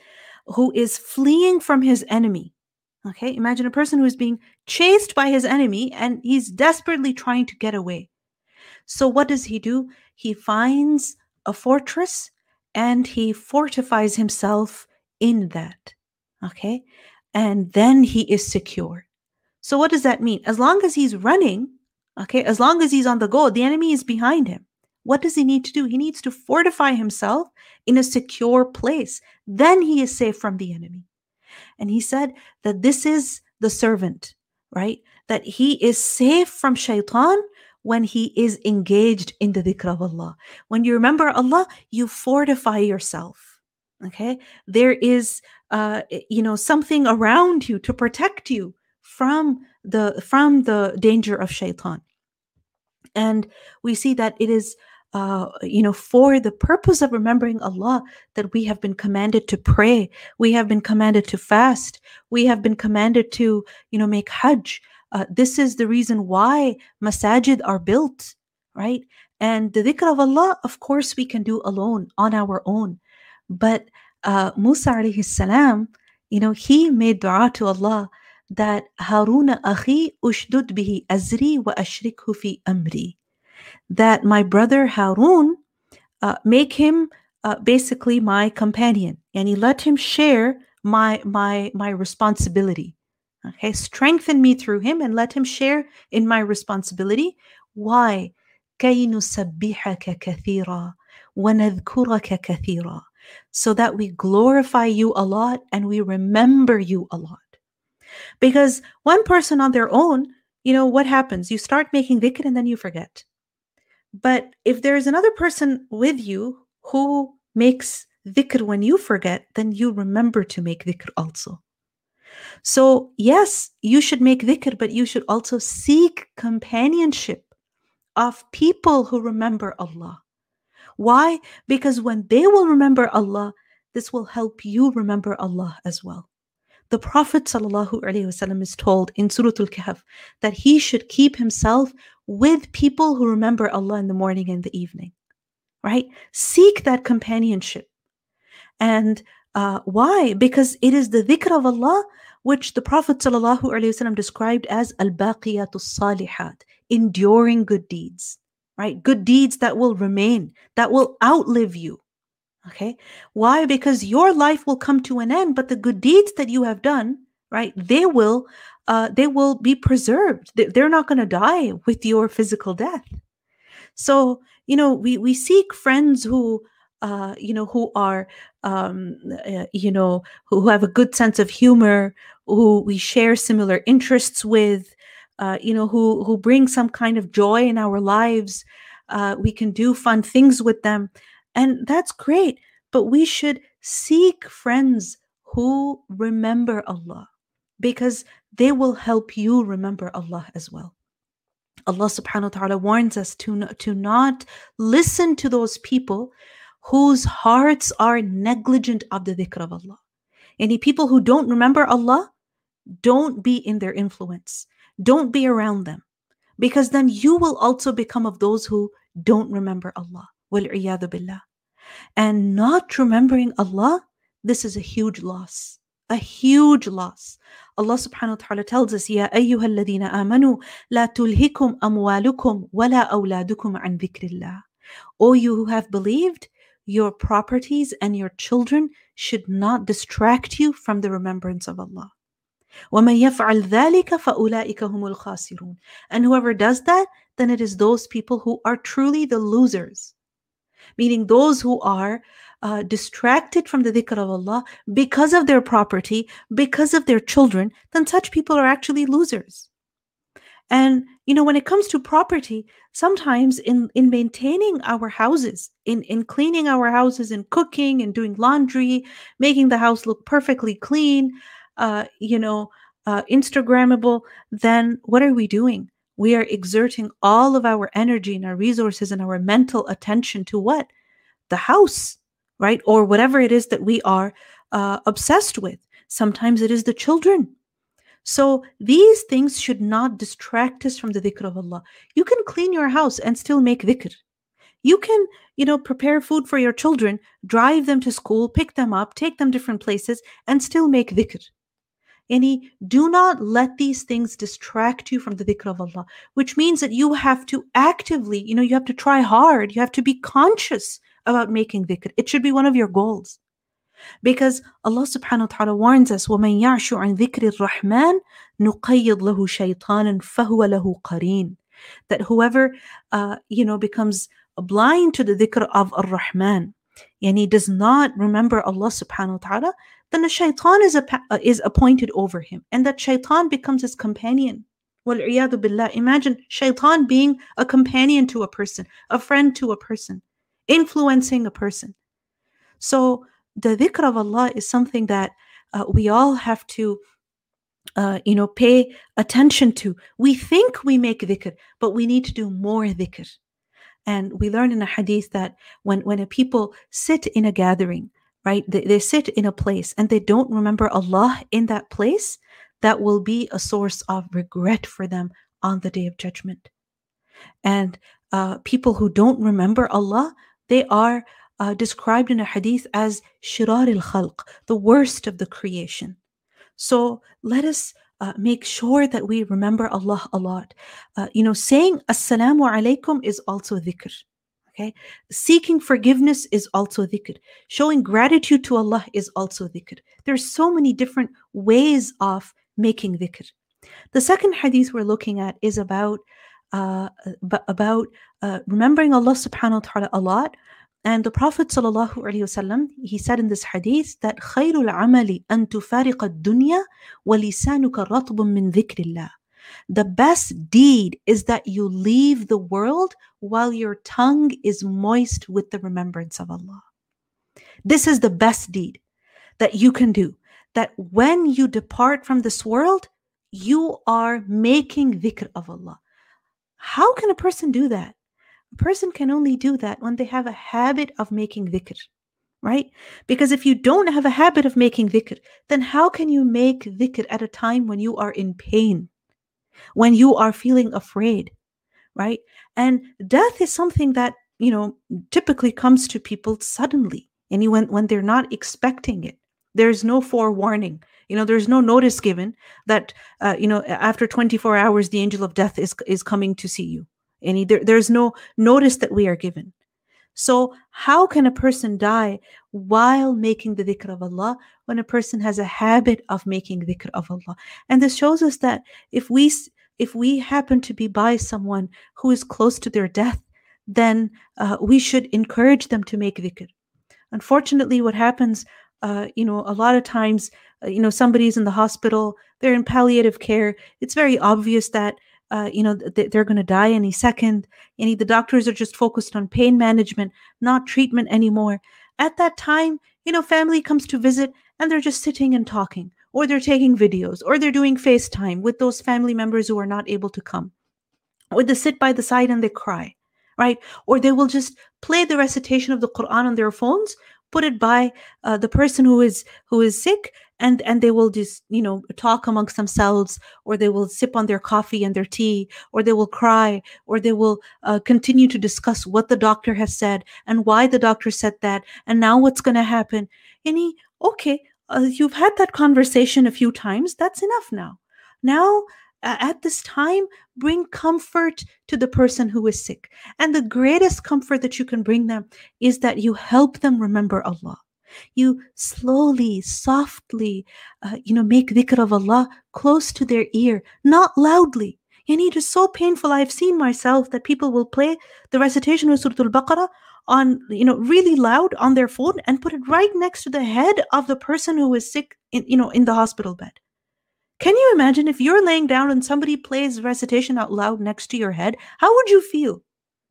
fleeing from his enemy. Okay, imagine a person who is being chased by his enemy and he's desperately trying to get away. So what does he do? He finds a fortress and he fortifies himself in that. Okay, and then he is secure. So what does that mean? As long as he's running, okay, as long as he's on the go, the enemy is behind him. What does he need to do? He needs to fortify himself in a secure place. Then he is safe from the enemy. And he said that this is the servant, right? That he is safe from shaitan when he is engaged in the dhikr of Allah. When you remember Allah, you fortify yourself. Okay? There is something around you to protect you from the danger of shaitan. And we see that it is for the purpose of remembering Allah that we have been commanded to pray, we have been commanded to fast, we have been commanded to make hajj. This is the reason why masajid are built, right? And the dhikr of Allah, of course, we can do alone, on our own. But Musa alayhi salam, he made dua to Allah that Haruna akhi ushdud bihi azri wa ashrikhu fi amri, that my brother Harun, make him basically my companion, and he let him share my responsibility. Okay, strengthen me through him and let him share in my responsibility. Why? كَيْ نُسَبِّحَكَ كَثِيرًا وَنَذْكُرَكَ كَثِيرًا, so that we glorify you a lot and we remember you a lot. Because one person on their own, what happens? You start making dhikr and then you forget. But if there is another person with you who makes dhikr when you forget, then you remember to make dhikr also. So yes, you should make dhikr, but you should also seek companionship of people who remember Allah. Why? Because when they will remember Allah, this will help you remember Allah as well. The Prophet ﷺ is told in Surah Al-Kahf that he should keep himself with people who remember Allah in the morning and the evening, right? Seek that companionship. And why? Because it is the dhikr of Allah which the Prophet ﷺ described as al-baqiyatus salihat, enduring good deeds, right? Good deeds that will remain, that will outlive you. Okay. Why? Because your life will come to an end, but the good deeds that you have done, right, they will be preserved. They're not going to die with your physical death. So, we seek friends who are, who have a good sense of humor, who we share similar interests with, who bring some kind of joy in our lives. We can do fun things with them. And that's great, but we should seek friends who remember Allah, because they will help you remember Allah as well. Allah subhanahu wa ta'ala warns us to not listen to those people whose hearts are negligent of the dhikr of Allah. Any people who don't remember Allah, don't be in their influence. Don't be around them, because then you will also become of those who don't remember Allah. Wal-'iyadhu billah. And not remembering Allah, this is a huge loss. A huge loss. Allah subhanahu wa ta'ala tells us, Ya ayyuha alladhina amanu, la tulhikum amwalukum wala awladukum an dhikrillah. O you who have believed, your properties and your children should not distract you from the remembrance of Allah. وَمَن يَفْعَلْ ذَلِكَ فَأُولَٰئِكَ هُمُ الْخَاسِرُونَ. And whoever does that, then it is those people who are truly the losers. Meaning those who are distracted from the dhikr of Allah because of their property, because of their children, then such people are actually losers. And, when it comes to property, sometimes in maintaining our houses, in cleaning our houses, in cooking and doing laundry, making the house look perfectly clean, Instagrammable, then what are we doing? We are exerting all of our energy and our resources and our mental attention to what? The house, right? Or whatever it is that we are obsessed with. Sometimes it is the children. So these things should not distract us from the dhikr of Allah. You can clean your house and still make dhikr. You can, prepare food for your children, drive them to school, pick them up, take them different places, and still make dhikr. Do not let these things distract you from the dhikr of Allah, which means that you have to actively, you have to try hard. You have to be conscious about making dhikr. It should be one of your goals. Because Allah subhanahu wa ta'ala warns us, وَمَن يَعْشُ عَنْ ذِكْرِ الرَّحْمَنِ نُقَيِّضْ لَهُ شَيْطَانًا فَهُوَ لَهُ قَرِينٌ. That whoever, becomes blind to the dhikr of Ar-Rahman, does not remember Allah subhanahu wa ta'ala, then a shaitan is appointed over him. And that shaitan becomes his companion. Wal-'iyadhu billah. Imagine shaitan being a companion to a person, a friend to a person, influencing a person. So the dhikr of Allah is something that we all have to, pay attention to. We think we make dhikr, but we need to do more dhikr. And we learn in a hadith that when a people sit in a gathering, right, they sit in a place and they don't remember Allah in that place, that will be a source of regret for them on the Day of Judgment. And people who don't remember Allah, they are described in a hadith as shirar al-khalq, the worst of the creation. So let us make sure that we remember Allah a lot. Saying assalamu alaikum is also dhikr. Okay, seeking forgiveness is also dhikr. Showing gratitude to Allah is also dhikr. There's so many different ways of making dhikr. The second hadith we're looking at is about remembering Allah subhanahu wa ta'ala a lot. And the Prophet sallallahu alaihi wasallam, he said in this hadith that خَيْرُ الْعَمَلِ أَن تُفَارِقَ الدُّنْيَا وَلِسَانُكَ رَطْبٌ مِّن ذِكْرِ اللَّهِ. The best deed is that you leave the world while your tongue is moist with the remembrance of Allah. This is the best deed that you can do. That when you depart from this world, you are making dhikr of Allah. How can a person do that? A person can only do that when they have a habit of making dhikr, right? Because if you don't have a habit of making dhikr, then how can you make dhikr at a time when you are in pain, when you are feeling afraid, right? And death is something that, typically comes to people suddenly, and when they're not expecting it. There's no forewarning. There's no notice given that, after 24 hours, the angel of death is coming to see you. And there's no notice that we are given. So how can a person die while making the dhikr of Allah when a person has a habit of making dhikr of Allah? And this shows us that if we happen to be by someone who is close to their death, then we should encourage them to make dhikr. Unfortunately, what happens, a lot of times, somebody's in the hospital, they're in palliative care. It's very obvious that they're going to die any second. The doctors are just focused on pain management, not treatment anymore. At that time, family comes to visit and they're just sitting and talking, or they're taking videos, or they're doing FaceTime with those family members who are not able to come, or they sit by the side and they cry, right? Or they will just play the recitation of the Quran on their phones, put it by the person who is sick, and they will just talk amongst themselves, or they will sip on their coffee and their tea, or they will cry, or they will continue to discuss what the doctor has said and why the doctor said that, and now what's going to happen. Okay, you've had that conversation a few times. That's enough now. Now, at this time, bring comfort to the person who is sick. And the greatest comfort that you can bring them is that you help them remember Allah. You slowly, softly, make dhikr of Allah close to their ear, not loudly. It is so painful. I've seen myself that people will play the recitation of Surah Al-Baqarah on, really loud on their phone and put it right next to the head of the person who is sick in the hospital bed. Can you imagine if you're laying down and somebody plays recitation out loud next to your head? How would you feel?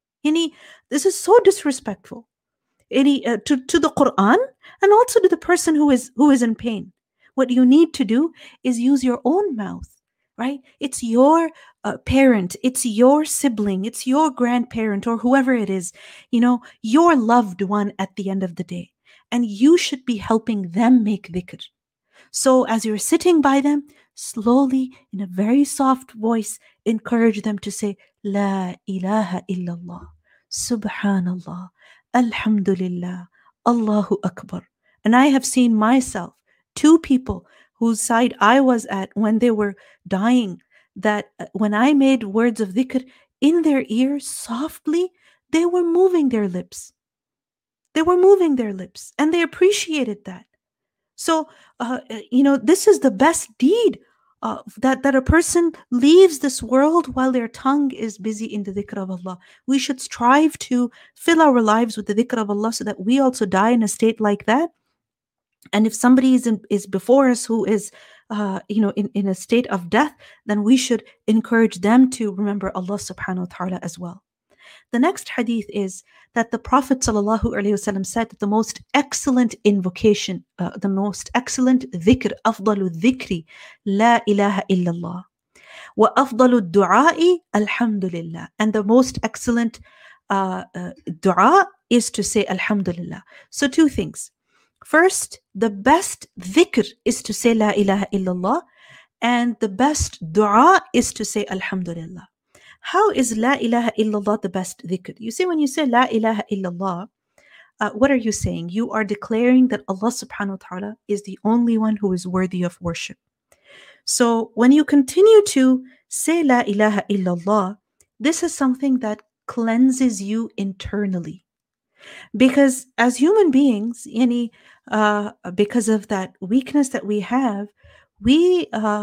This is so disrespectful to the Quran, and also to the person who is in pain. What you need to do is use your own mouth, right? It's your parent, it's your sibling, it's your grandparent, or whoever it is, your loved one at the end of the day. And you should be helping them make dhikr. So as you're sitting by them, slowly, in a very soft voice, encourage them to say, La ilaha illallah, Subhanallah, Alhamdulillah, Allahu Akbar. And I have seen myself, two people whose side I was at when they were dying, that when I made words of dhikr in their ears softly, they were moving their lips. They were moving their lips, and they appreciated that. So, this is the best deed, that a person leaves this world while their tongue is busy in the dhikr of Allah. We should strive to fill our lives with the dhikr of Allah so that we also die in a state like that. And if somebody is before us who is, in a state of death, then we should encourage them to remember Allah subhanahu wa ta'ala as well. The next hadith is that the Prophet ﷺ said that the most excellent invocation, the most excellent dhikr, أفضل الذكر لا إله إلا الله وأفضل الدعاء الحمد لله. And the most excellent dua is to say Alhamdulillah. So two things. First, the best dhikr is to say La ilaha illallah, and the best dua is to say Alhamdulillah. How is La ilaha illallah the best dhikr? You see, when you say La ilaha illallah, what are you saying? You are declaring that Allah subhanahu wa ta'ala is the only one who is worthy of worship. So when you continue to say La ilaha illallah, this is something that cleanses you internally. Because as human beings, because of that weakness that we have, we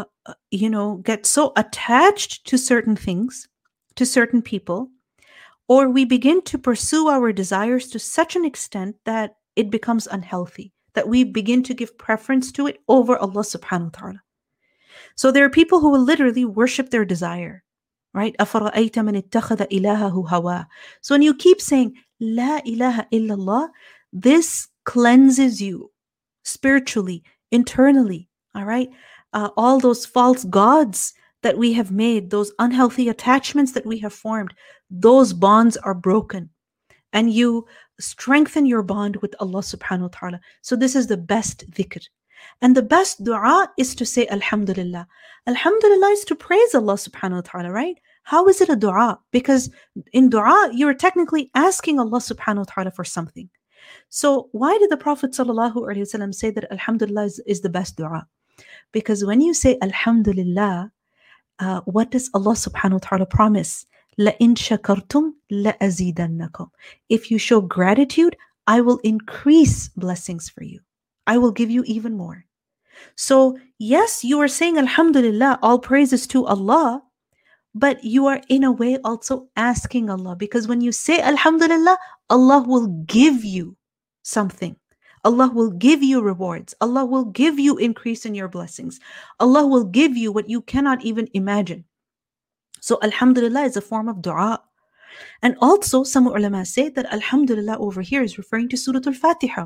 get so attached to certain things, to certain people, or we begin to pursue our desires to such an extent that it becomes unhealthy, that we begin to give preference to it over Allah subhanahu wa ta'ala. So there are people who will literally worship their desire, right? أَفَرَأَيْتَ مَنِ اتَّخَذَ إِلَهَهُ هَوَاهُ. So when you keep saying La ilaha illallah, this cleanses you spiritually, internally, all right? All those false gods that we have made, those unhealthy attachments that we have formed, those bonds are broken. And you strengthen your bond with Allah subhanahu wa ta'ala. So this is the best dhikr. And the best dua is to say Alhamdulillah. Alhamdulillah is to praise Allah subhanahu wa ta'ala, right? How is it a dua? Because in dua, you're technically asking Allah subhanahu wa ta'ala for something. So why did the Prophet sallallahu alaihi wasallam say that Alhamdulillah is the best dua? Because when you say Alhamdulillah, what does Allah subhanahu wa ta'ala promise? لَإِن شَكَرْتُمْ لَأَزِيدَنَّكُمْ. If you show gratitude, I will increase blessings for you. I will give you even more. So yes, you are saying Alhamdulillah, all praises to Allah, but you are in a way also asking Allah, because when you say Alhamdulillah, Allah will give you something. Allah will give you rewards. Allah will give you increase in your blessings. Allah will give you what you cannot even imagine. So Alhamdulillah is a form of dua. And also some ulama say that Alhamdulillah over here is referring to Surah Al-Fatiha.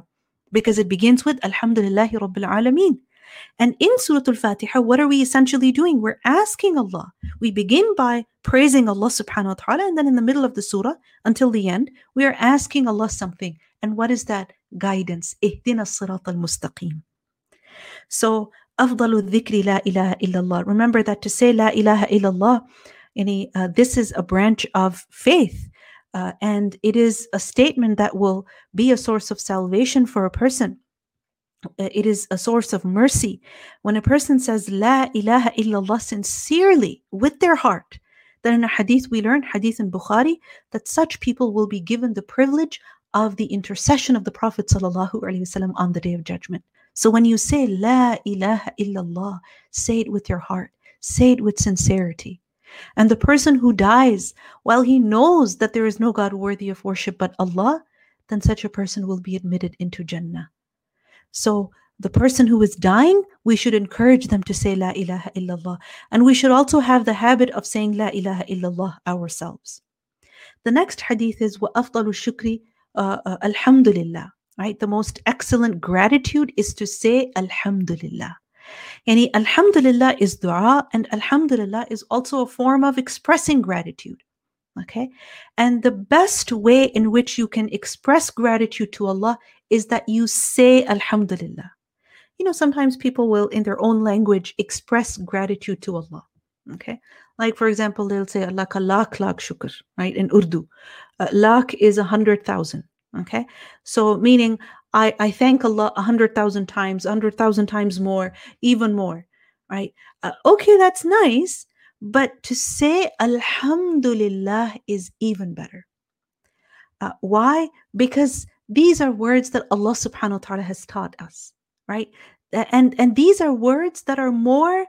because it begins with Alhamdulillahi Rabbil Alameen. And in Surah Al-Fatiha, what are we essentially doing? We're asking Allah. We begin by praising Allah subhanahu wa ta'ala, and then in the middle of the surah, until the end, we are asking Allah something. And what is that? Guidance. Ihdina as-sirat al-mustaqim. So, أفضل الذكر لا إله إلا الله. Remember that to say La ilaha illallah, this is a branch of faith. And it is a statement that will be a source of salvation for a person. It is a source of mercy. When a person says La ilaha illallah sincerely with their heart, then in a hadith we learn, hadith in Bukhari, that such people will be given the privilege of the intercession of the Prophet ﷺ on the Day of Judgment. So when you say La ilaha illallah, say it with your heart, say it with sincerity. And the person who dies while he knows that there is no God worthy of worship but Allah, then such a person will be admitted into Jannah. So the person who is dying, we should encourage them to say La ilaha illallah. And we should also have the habit of saying La ilaha illallah ourselves. The next hadith is وَأَفْضَلُ الشُّكْرِ alhamdulillah. Right? The most excellent gratitude is to say Alhamdulillah. Yani Alhamdulillah is dua, and Alhamdulillah is also a form of expressing gratitude. Okay? And the best way in which you can express gratitude to Allah is that you say Alhamdulillah. Sometimes people will, in their own language, express gratitude to Allah. Okay? Like, for example, they'll say, Allah ka lakh shukr, right? In Urdu. Lakh is 100,000. Okay? So, meaning, I thank Allah 100,000 times, 100,000 times more, even more, right? Okay, that's nice. But to say Alhamdulillah is even better. Why? Because these are words that Allah subhanahu wa ta'ala has taught us, right? And these are words that are more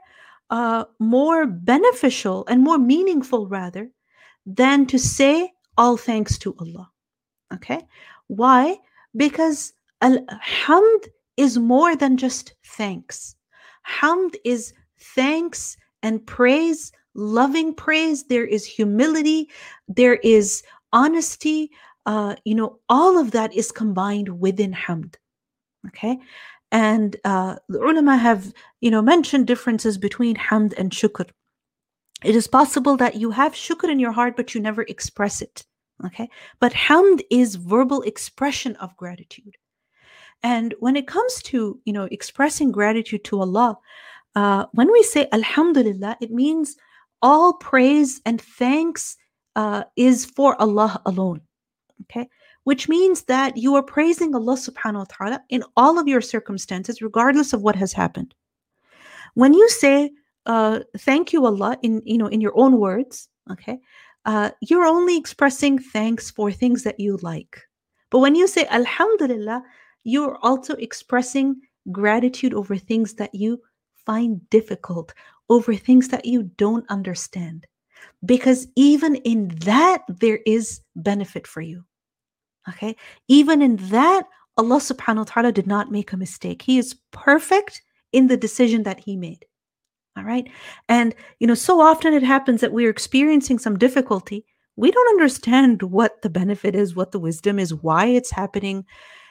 beneficial and more meaningful, rather, than to say all thanks to Allah. Okay? Why? Because Hamd is more than just thanks. Hamd is thanks and praise, loving praise. There is humility. There is honesty. All of that is combined within Hamd. Okay? And the ulama have, mentioned differences between Hamd and Shukr. It is possible that you have Shukr in your heart, but you never express it. Okay? But Hamd is verbal expression of gratitude. And when it comes to, expressing gratitude to Allah, when we say Alhamdulillah, it means all praise and thanks is for Allah alone. Okay? Which means that you are praising Allah subhanahu wa ta'ala in all of your circumstances, regardless of what has happened. When you say, thank you Allah in your own words, okay, you're only expressing thanks for things that you like. But when you say Alhamdulillah, you're also expressing gratitude over things that you find difficult, over things that you don't understand. Because even in that, there is benefit for you. Okay? Even in that, Allah subhanahu wa ta'ala did not make a mistake. He is perfect in the decision that He made. All right? And, so often it happens that we're experiencing some difficulty. We don't understand what the benefit is, what the wisdom is, why it's happening.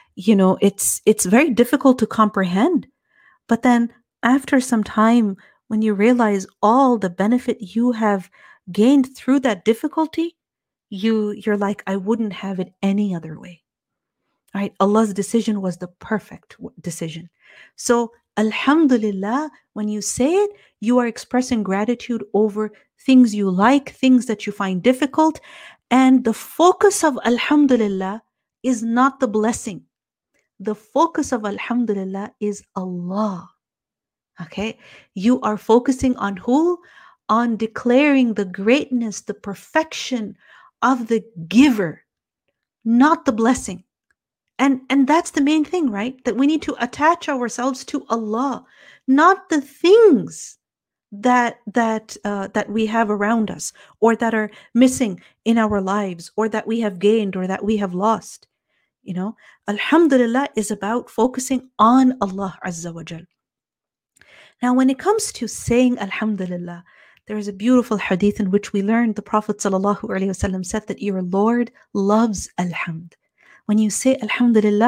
It's very difficult to comprehend. But then after some time, when you realize all the benefit you have gained through that difficulty, you're like, I wouldn't have it any other way. Right? Allah's decision was the perfect decision. So, Alhamdulillah, when you say it, you are expressing gratitude over things you like, things that you find difficult. And the focus of Alhamdulillah is not the blessing. The focus of Alhamdulillah is Allah. Okay? You are focusing on who? On declaring the greatness, the perfection of the giver, not the blessing. And that's the main thing, right? That we need to attach ourselves to Allah, not the things that we have around us, or that are missing in our lives, or that we have gained, or that we have lost. Alhamdulillah is about focusing on Allah Azza wa Jal. Now, when it comes to saying Alhamdulillah, there is a beautiful hadith in which we learn the Prophet ﷺ said that your Lord loves Alhamd. When you say Alhamdulillah,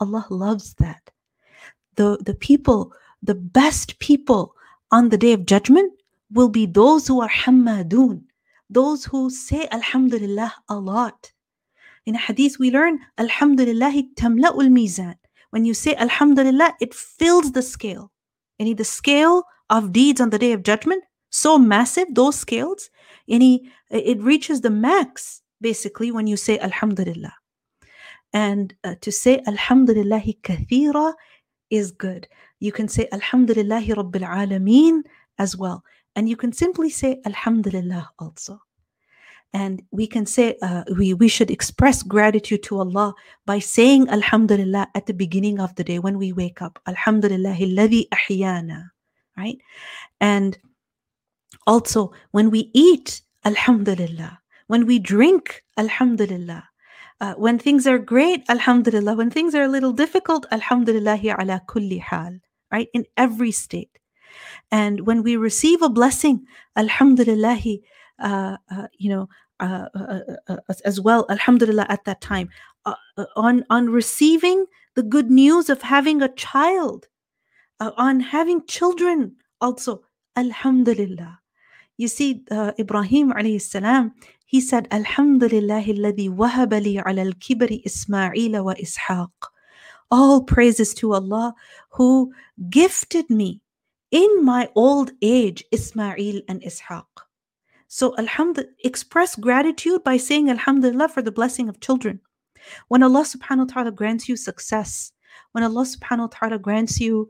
Allah loves that. The people, the best people on the day of judgment will be those who are hammadun, those who say Alhamdulillah a lot. In a hadith we learn, Alhamdulillah tamla'ul mizan. When you say Alhamdulillah, it fills the scale. The scale of deeds on the day of judgment, so massive, those scales, it reaches the max, basically, when you say Alhamdulillah. And to say Alhamdulillah kathira is good. You can say Alhamdulillahi Rabbil Alameen as well. And you can simply say Alhamdulillah also. And we can say, we should express gratitude to Allah by saying Alhamdulillah at the beginning of the day when we wake up. Alhamdulillahi alladhi ahyana, right? And also when we eat, Alhamdulillah. When we drink, Alhamdulillah. When things are great, Alhamdulillah. When things are a little difficult, Alhamdulillahi ala kulli hal, right? In every state. And when we receive a blessing, Alhamdulillahi, as well, Alhamdulillah at that time. On receiving the good news of having a child, on having children also, Alhamdulillah. You see, Ibrahim alayhi salam, he said, Alhamdulillahi alladhi wahaba li ala al-kibri Ismaila wa Ishaq. All praises to Allah who gifted me in my old age Ismail and Ishaq. So alhamdulillah, express gratitude by saying Alhamdulillah for the blessing of children. When Allah subhanahu wa ta'ala grants you success, when Allah subhanahu wa ta'ala grants you,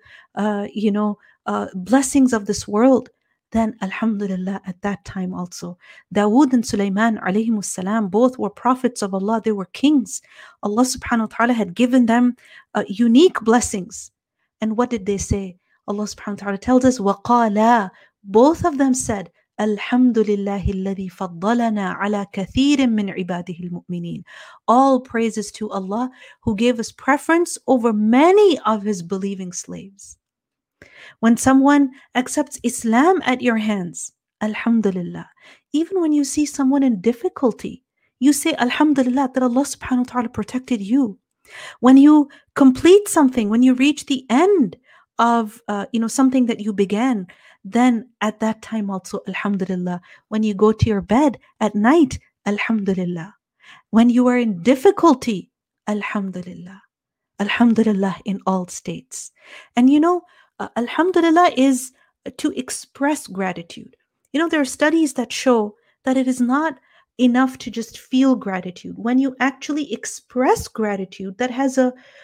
blessings of this world, then Alhamdulillah at that time also. Dawood and Sulaiman alayhimus salam, both were prophets of Allah, they were kings. Allah subhanahu wa ta'ala had given them unique blessings. And what did they say? Allah subhanahu wa ta'ala tells us, وَقَالَا, both of them said, Alhamdulillahi alladhi faddalana ala kathirin min ibadihi al-mu'mineen. All praises to Allah who gave us preference over many of his believing slaves. When someone accepts Islam at your hands, Alhamdulillah. Even when you see someone in difficulty, you say Alhamdulillah that Allah subhanahu wa ta'ala protected you. When you complete something, when you reach the end of something that you began, then at that time also, Alhamdulillah. When you go to your bed at night, Alhamdulillah. When you are in difficulty, Alhamdulillah. Alhamdulillah in all states. And Alhamdulillah is to express gratitude. There are studies that show that it is not enough to just feel gratitude. When you actually express gratitude, that has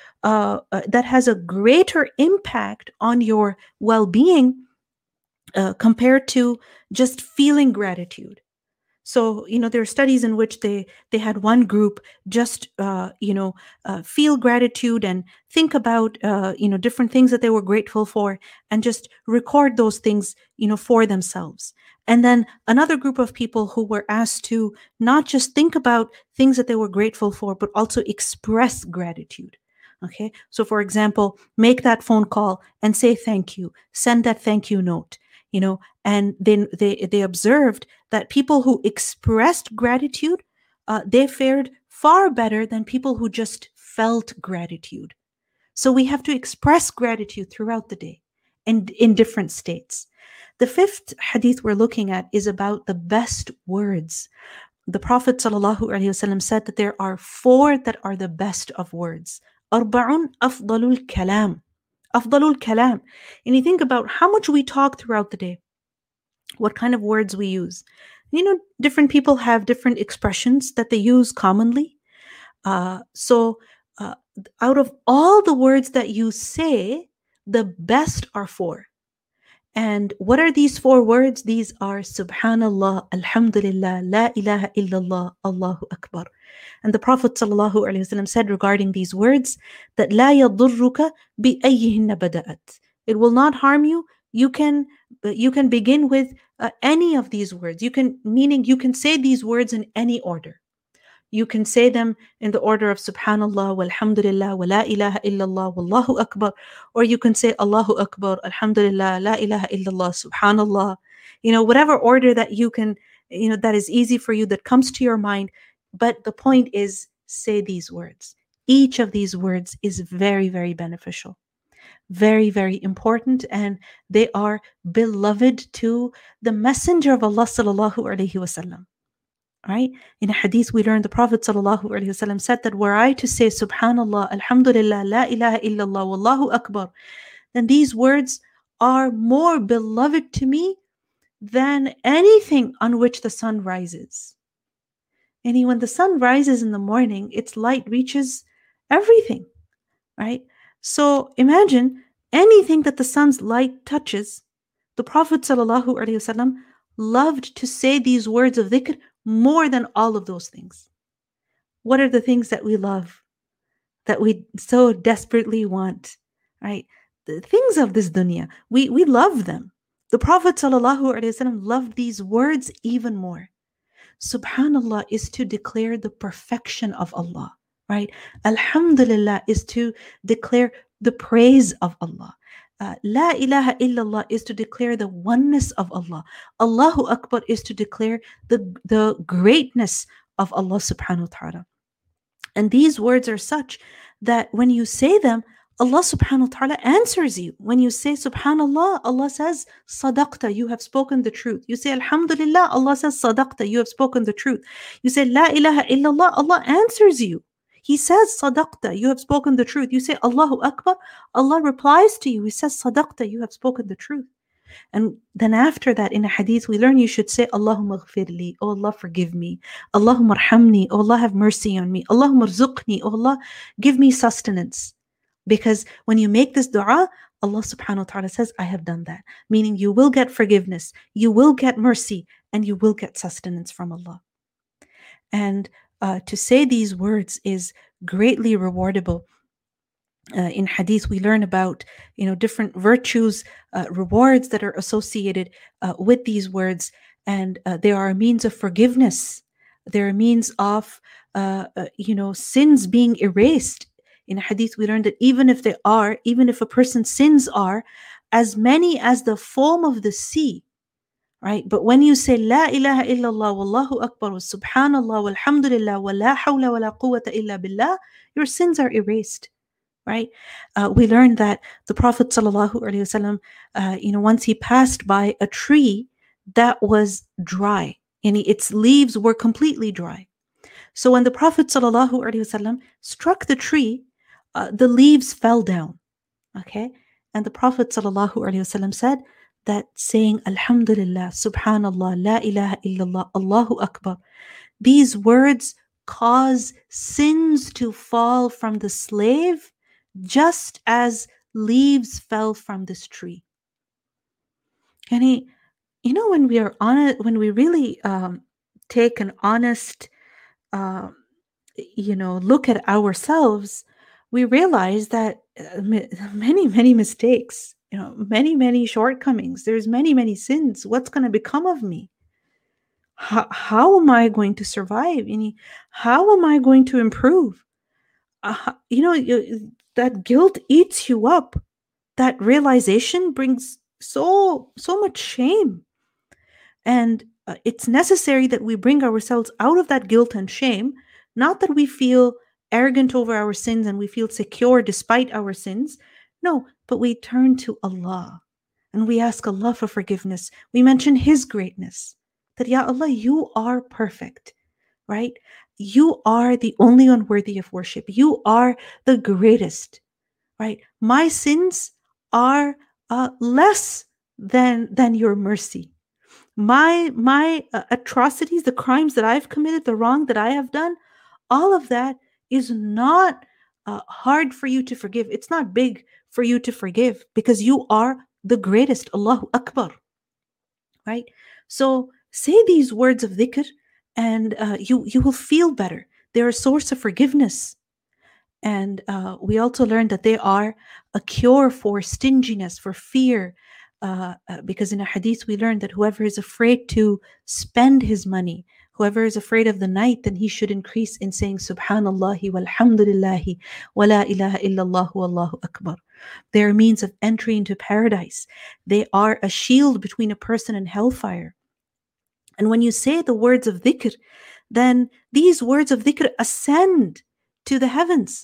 a greater impact on your well-being compared to just feeling gratitude. So, there are studies in which they had one group just, feel gratitude and think about, different things that they were grateful for and just record those things, for themselves. And then another group of people who were asked to not just think about things that they were grateful for, but also express gratitude. Okay. So for example, make that phone call and say thank you, send that thank you note. And then they observed that people who expressed gratitude, they fared far better than people who just felt gratitude. So we have to express gratitude throughout the day and in different states. The fifth hadith we're looking at is about the best words. The Prophet ﷺ said that there are 4 that are the best of words. Arba'un afdalul kalam. Afdalul kalam. And you think about how much we talk throughout the day, what kind of words we use. Different people have different expressions that they use commonly. So out of all the words that you say, the best are 4. And what are these 4 words? These are Subhanallah, Alhamdulillah, La ilaha illallah, Allahu Akbar. And the Prophet ﷺ said regarding these words that La yadurruka bi ayyihinna bada'at. It will not harm you. You can begin with any of these words. Meaning you can say these words in any order. You can say them in the order of Subhanallah, walhamdulillah, wa la ilaha illallah, wallahu akbar. Or you can say Allahu Akbar, Alhamdulillah, La ilaha illallah, Subhanallah. Whatever order that you can, that is easy for you, that comes to your mind. But the point is, say these words. Each of these words is very, very beneficial, very, very important, and they are beloved to the Messenger of Allah sallallahu alaihi wasallam. Right? In a hadith, we learned the Prophet sallallahu alaihi wasallam said that were I to say Subhanallah, Alhamdulillah, La ilaha illallah, Wallahu Akbar, then these words are more beloved to me than anything on which the sun rises. And when the sun rises in the morning, its light reaches everything, right? So imagine anything that the sun's light touches. The Prophet ﷺ loved to say these words of dhikr more than all of those things. What are the things that we love, that we so desperately want, right? The things of this dunya, we love them. The Prophet ﷺ loved these words even more. Subhanallah is to declare the perfection of Allah, right? Alhamdulillah is to declare the praise of Allah. La ilaha illallah is to declare the oneness of Allah. Allahu Akbar is to declare the greatness of Allah subhanahu wa ta'ala. And these words are such that when you say them, Allah subhanahu wa ta'ala answers you. When you say Subhanallah, Allah says, Sadaqta, you have spoken the truth. You say Alhamdulillah, Allah says, Sadaqta, you have spoken the truth. You say La ilaha illallah, Allah answers you. He says, Sadaqta, you have spoken the truth. You say Allahu Akbar, Allah replies to you. He says, Sadaqta, you have spoken the truth. And then after that, in a hadith, we learn you should say, Allahumma ghfirli, oh Allah, forgive me. Allahumma arhamni, oh Allah, have mercy on me. Allahumma rzuqni, oh Allah, give me sustenance. Because when you make this dua, Allah subhanahu wa ta'ala says, I have done that. Meaning you will get forgiveness, you will get mercy, and you will get sustenance from Allah. And to say these words is greatly rewardable. In hadith, we learn about different virtues, rewards that are associated with these words, and they are a means of forgiveness. They're a means of sins being erased. In a hadith, we learned that even if a person's sins are as many as the foam of the sea, right? But when you say La ilaha illallah, Wallahu Akbar, wa Subhanallah, walhamdulillah, wa la hawla wa la quwwata illa billah, your sins are erased, right? We learned that the Prophet sallallahu alaihi wasallam, once he passed by a tree that was dry, and its leaves were completely dry. So when the Prophet sallallahu alaihi wasallam struck the tree, the leaves fell down, okay? And the Prophet ﷺ said that saying Alhamdulillah, Subhanallah, La ilaha illallah, Allahu Akbar, these words cause sins to fall from the slave just as leaves fell from this tree. And when we are honest, when we really take an honest look at ourselves, we realize that many, many mistakes, many, many shortcomings. There's many, many sins. What's going to become of me? How am I going to survive? How am I going to improve? That guilt eats you up. That realization brings so much shame. And it's necessary that we bring ourselves out of that guilt and shame, not that we feel arrogant over our sins and we feel secure despite our sins. No, but we turn to Allah and we ask Allah for forgiveness. We mention His greatness, that Ya Allah, you are perfect, right? You are the only one worthy of worship. You are the greatest, right? My sins are less than your mercy. My atrocities, the crimes that I've committed, the wrong that I have done, all of that is not hard for you to forgive. It's not big for you to forgive because you are the greatest. Allahu Akbar. Right? So say these words of dhikr and you will feel better. They're a source of forgiveness. And we also learned that they are a cure for stinginess, for fear. Because in a hadith we learned that whoever is afraid to spend his money, whoever is afraid of the night, then he should increase in saying Subhanallahi walhamdulillahi wa la ilaha illallah wallahu akbar. They are means of entry into paradise. They are a shield between a person and hellfire. And when you say the words of dhikr, then these words of dhikr ascend to the heavens.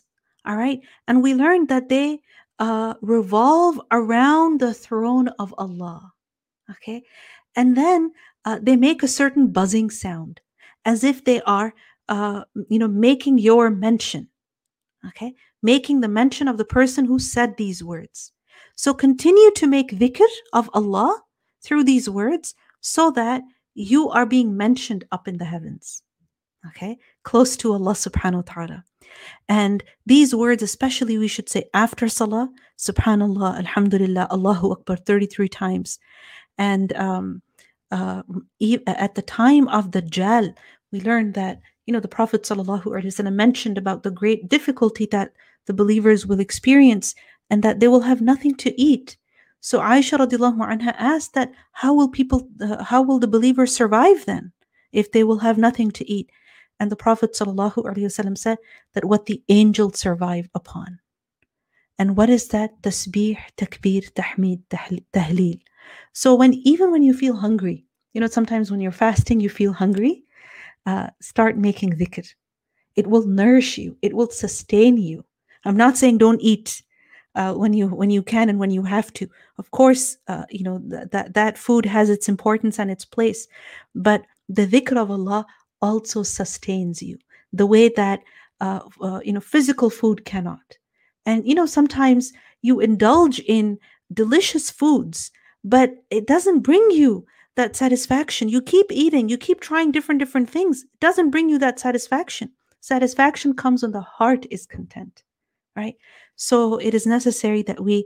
All right. And we learned that they revolve around the throne of Allah. Okay. And then they make a certain buzzing sound as if they are, making your mention. Okay. Making the mention of the person who said these words. So continue to make dhikr of Allah through these words so that you are being mentioned up in the heavens. Okay. Close to Allah subhanahu wa ta'ala. And these words, especially, we should say after salah, subhanallah, alhamdulillah, Allahu Akbar 33 times. And at the time of Dajjal, we learned that, the Prophet ﷺ mentioned about the great difficulty that the believers will experience and that they will have nothing to eat. So Aisha radiallahu anha asked that how will the believers survive then if they will have nothing to eat? And the Prophet ﷺ said that what the angels survive upon. And what is that? Tasbih, takbir, tahmid, tahleel. So even when you feel hungry, sometimes when you're fasting, you feel hungry, start making dhikr. It will nourish you. It will sustain you. I'm not saying don't eat when you can and when you have to. Of course, that food has its importance and its place. But the dhikr of Allah also sustains you the way that physical food cannot. And sometimes you indulge in delicious foods, but it doesn't bring you that satisfaction. You keep eating, you keep trying different things. It doesn't bring you that satisfaction. Satisfaction comes when the heart is content, right? So it is necessary that we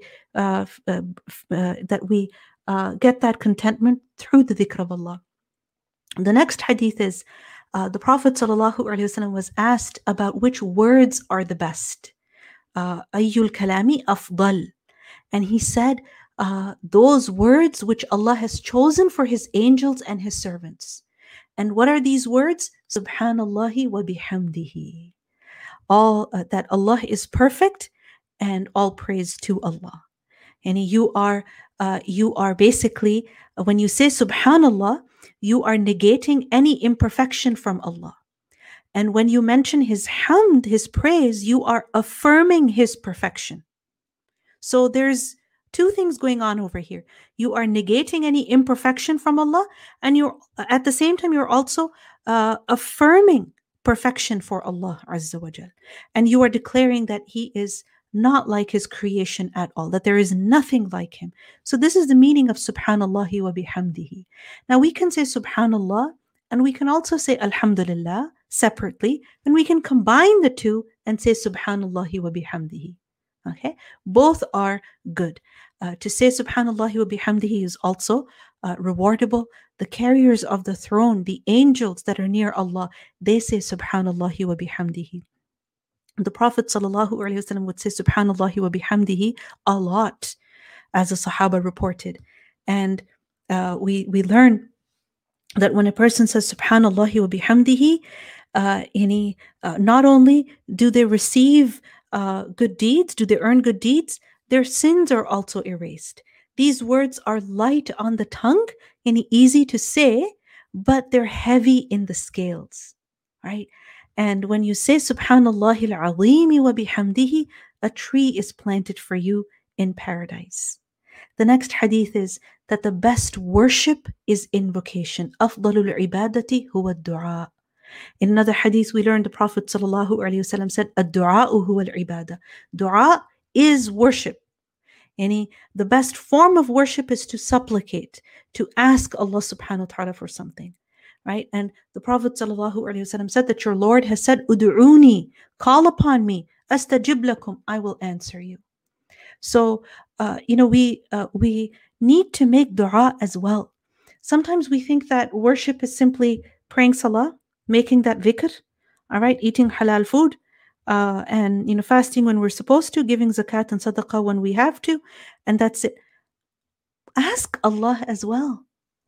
get that contentment through the dhikr of Allah. The next hadith is the Prophet ﷺ was asked about which words are the best. Ayyul kalami afdal. And he said, those words which Allah has chosen for His angels and His servants. And what are these words? Subhanallahi wa bihamdihi. All that Allah is perfect and all praise to Allah. And you are basically, when you say Subhanallah, you are negating any imperfection from Allah. And when you mention His hamd, His praise, you are affirming His perfection. So there's two things going on over here. You are negating any imperfection from Allah, and you're at the same time, you're also affirming perfection for Allah Azza wa Jal. And you are declaring that He is not like His creation at all, that there is nothing like Him. So this is the meaning of Subhanallahi wa bihamdihi. Now we can say Subhanallah, and we can also say Alhamdulillah separately, and we can combine the two and say Subhanallahi wa bihamdihi. Okay, both are good. To say Subhanallahi wa bihamdihi is also rewardable. The carriers of the throne, the angels that are near Allah, they say Subhanallahi wa bihamdihi. The Prophet ﷺ would say Subhanallahi wa bihamdihi a lot, as the Sahaba reported. And we learn that when a person says Subhanallahi wa bihamdihi, not only do they receive good deeds, do they earn good deeds, their sins are also erased. These words are light on the tongue and easy to say, but they're heavy in the scales, right? And when you say Subhanallah al-Azim wa bihamdihi, a tree is planted for you in paradise. The next hadith is that the best worship is invocation. Afdalul ibadati huwa ad-du'a. In another hadith, we learned the Prophet ﷺ said, ad-du'a'u huwa al-ibadah. Du'a is worship. The best form of worship is to supplicate, to ask Allah subhanahu wa ta'ala for something. Right? And the Prophet ﷺ said that your Lord has said, Udu'uni, call upon me, astajib lakum, I will answer you. So, we need to make dua as well. Sometimes we think that worship is simply praying salah, making that dhikr, all right, eating halal food, and fasting when we're supposed to, giving zakat and sadaqah when we have to, and that's it. Ask Allah as well.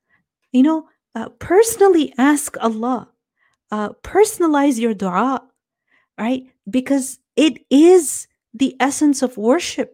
Personally ask Allah. Personalize your dua, right? Because it is the essence of worship.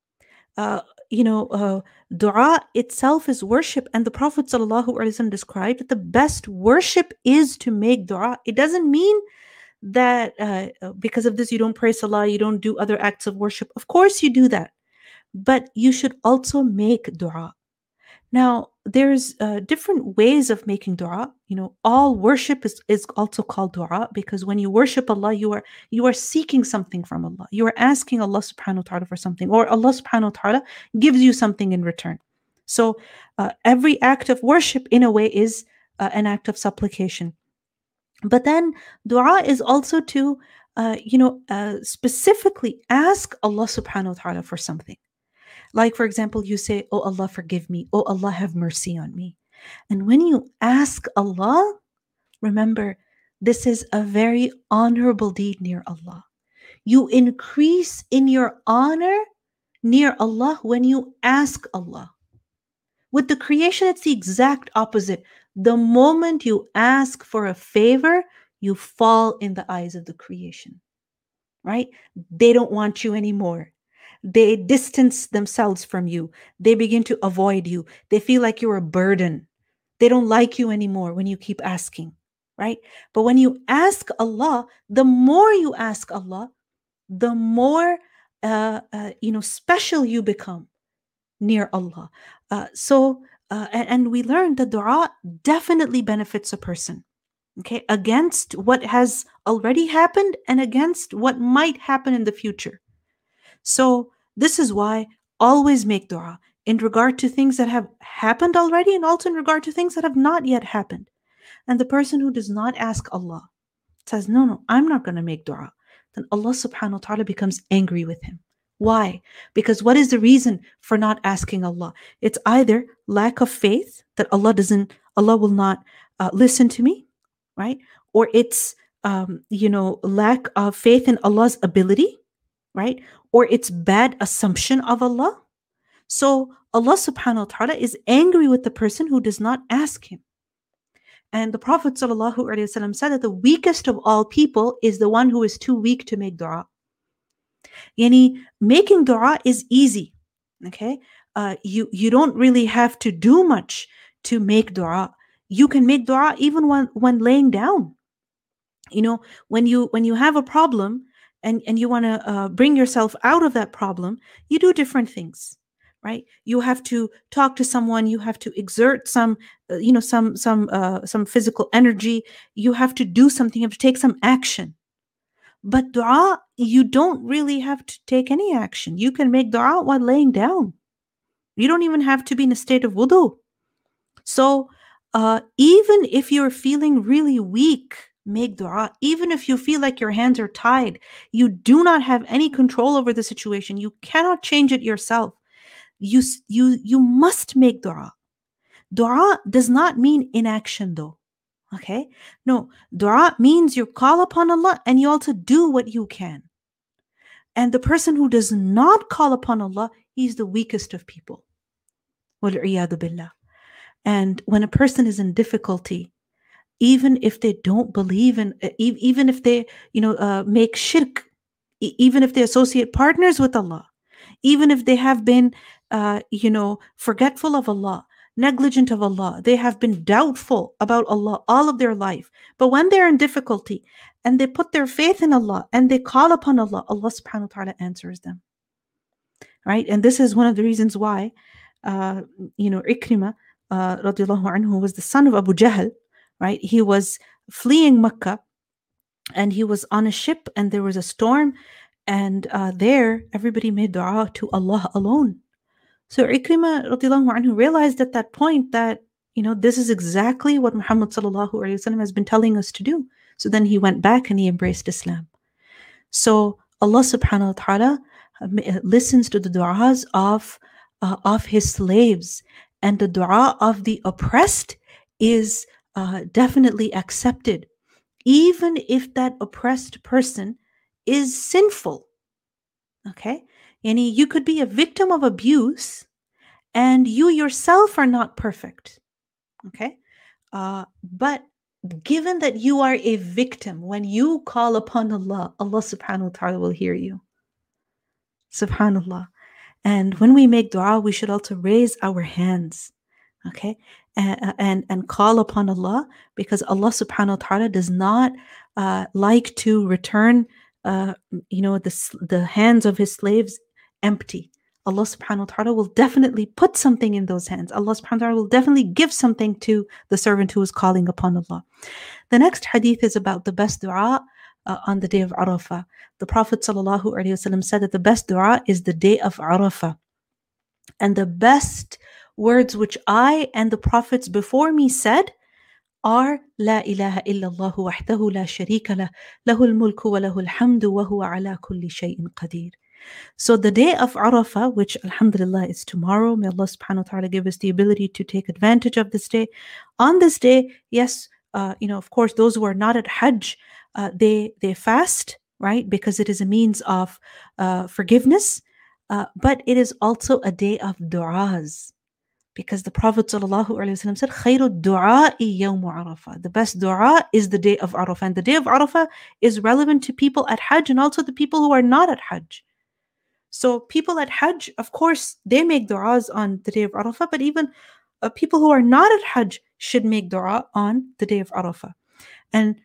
Dua itself is worship, and the Prophet ﷺ described that the best worship is to make dua. It doesn't mean that because of this you don't pray salah, you don't do other acts of worship. Of course you do that, but you should also make dua. Now, there's different ways of making dua. All worship is also called dua, because when you worship Allah, you are seeking something from Allah. You are asking Allah subhanahu wa ta'ala for something, or Allah subhanahu wa ta'ala gives you something in return. So every act of worship in a way is an act of supplication. But then dua is also to specifically ask Allah subhanahu wa ta'ala for something. Like, for example, you say, "Oh Allah, forgive me. Oh Allah, have mercy on me." And when you ask Allah, remember, this is a very honorable deed near Allah. You increase in your honor near Allah when you ask Allah. With the creation, it's the exact opposite. The moment you ask for a favor, you fall in the eyes of the creation, right? They don't want you anymore. They distance themselves from you. They begin to avoid you. They feel like you're a burden. They don't like you anymore when you keep asking, right? But when you ask Allah, the more you ask Allah, the more special you become near Allah. And we learned that dua definitely benefits a person. Okay, against what has already happened and against what might happen in the future. So this is why always make dua in regard to things that have happened already, and also in regard to things that have not yet happened. And the person who does not ask Allah says, no, I'm not going to make dua, then Allah subhanahu wa ta'ala becomes angry with him. Why? Because what is the reason for not asking Allah? It's either lack of faith, that Allah will not listen to me, right? Or it's lack of faith in Allah's ability, right? Or it's bad assumption of Allah. So Allah subhanahu wa ta'ala is angry with the person who does not ask him. And the Prophet sallallahu alaihi wasallam said that the weakest of all people is the one who is too weak to make dua. Yani, making dua is easy. Okay? You don't really have to do much to make dua. You can make dua even when laying down. When you have a problem and you want to bring yourself out of that problem, you do different things, right? You have to talk to someone. You have to exert some physical energy. You have to do something. You have to take some action. But dua, you don't really have to take any action. You can make dua while laying down. You don't even have to be in a state of wudu. So even if you're feeling really weak, make dua. Even if you feel like your hands are tied, you do not have any control over the situation. You cannot change it yourself. You must make dua. Dua does not mean inaction though. Okay? No, dua means you call upon Allah and you also do what you can. And the person who does not call upon Allah, he's the weakest of people. Wal-'iyadu billah. And when a person is in difficulty, even if they don't believe in, even if they, make shirk, even if they associate partners with Allah, even if they have been, forgetful of Allah, negligent of Allah, they have been doubtful about Allah all of their life. But when they're in difficulty and they put their faith in Allah and they call upon Allah, Allah subhanahu wa ta'ala answers them. Right? And this is one of the reasons why, Ikrimah, radiallahu anhu, was the son of Abu Jahl, right? He was fleeing Mecca and he was on a ship and there was a storm, and there everybody made dua to Allah alone. So Ikrimah radiallahu anhu realized at that point that, this is exactly what Muhammad sallallahu alaihi wasallam has been telling us to do. So then he went back and he embraced Islam. So Allah subhanahu wa ta'ala listens to the du'as of his slaves, and the dua of the oppressed is definitely accepted, even if that oppressed person is sinful. Okay? Yani, you could be a victim of abuse and you yourself are not perfect. Okay? But given that you are a victim, when you call upon Allah, Allah subhanahu wa ta'ala will hear you. Subhanallah. And when we make dua, we should also raise our hands. Okay, and call upon Allah, because Allah subhanahu wa ta'ala does not like to return the hands of his slaves empty. Allah subhanahu wa ta'ala will definitely put something in those hands. Allah subhanahu wa ta'ala will definitely give something to the servant who is calling upon Allah. The next hadith is about the best dua on the day of Arafah. The Prophet sallallahu alaihi wasallam said that the best dua is the day of Arafah. And the best words which I and the prophets before me said are La ilaha illallah wahdahu la sharika lah, lahul mulku wa lahul hamdu wa huwa ala kulli shay'in qadir. So the day of Arafah, which alhamdulillah is tomorrow, may Allah subhanahu wa ta'ala give us the ability to take advantage of this day. On this day, yes, of course, those who are not at Hajj, they fast, right? Because it is a means of forgiveness. But it is also a day of du'as, because the Prophet ﷺ said, خَيْرُ الدُّعَاءِ يَوْمُ عَرَفَةٍ. The best dua is the day of Arafah. And the day of Arafah is relevant to people at Hajj and also the people who are not at Hajj. So people at Hajj, of course, they make du'as on the day of Arafah, but even people who are not at Hajj should make dua on the day of Arafah. And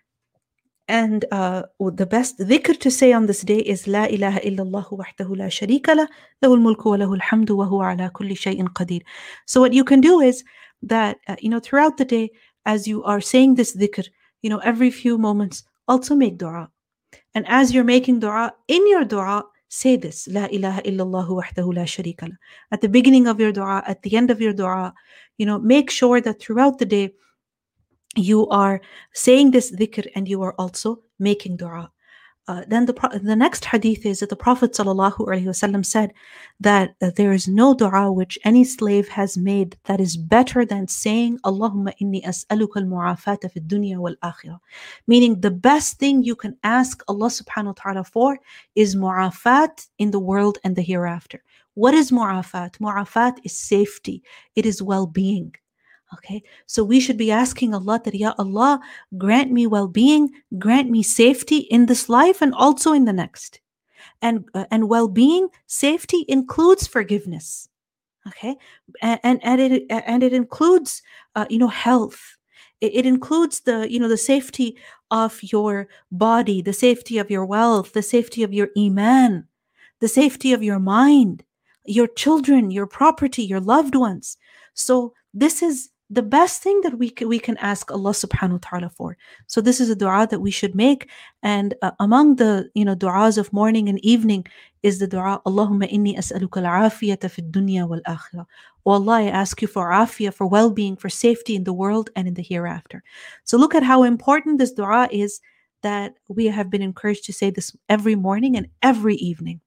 the best dhikr to say on this day is La ilaha illallah wahdahu la sharika lah, lahul mulku wa lahul hamdu wa huwa ala kulli shay'in qadir. So what you can do is that, throughout the day, as you are saying this dhikr, every few moments, also make dua. And as you're making dua, in your dua, say this, La ilaha illallah wahdahu la sharika lah. At the beginning of your dua, at the end of your dua, make sure that throughout the day, you are saying this dhikr and you are also making dua. Then the next hadith is that the Prophet ﷺ said that there is no dua which any slave has made that is better than saying Allahumma inni as'aluka al-mu'afata fi dunya wal akhirah. Meaning the best thing you can ask Allah subhanahu wa ta'ala for is mu'afat in the world and the hereafter. What is mu'afat? Mu'afat is safety. It is well-being. Okay, so we should be asking Allah that, Ya Allah, grant me well-being, grant me safety in this life and also in the next. And well-being, safety includes forgiveness. Okay, and it includes health. It includes the safety of your body, the safety of your wealth, the safety of your iman, the safety of your mind, your children, your property, your loved ones. So this is the best thing that we can ask Allah subhanahu wa ta'ala for. So this is a dua that we should make. And among the du'as of morning and evening is the dua, Allahumma inni as'aluka al-afiyata fi dunya wal akhirah. Oh Allah, I ask you for afiyah, for well-being, for safety in the world and in the hereafter. So look at how important this dua is, that we have been encouraged to say this every morning and every evening.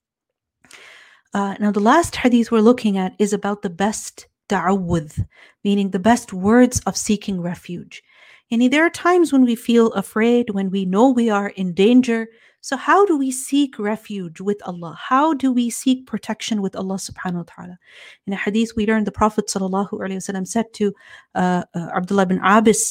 Now the last hadith we're looking at is about the best ta'awudh, meaning the best words of seeking refuge. And there are times when we feel afraid, when we know we are in danger. So how do we seek refuge with Allah? How do we seek protection with Allah subhanahu wa ta'ala? In a hadith we learned, the Prophet sallallahu alaihi wasallam said to Abdullah ibn Abis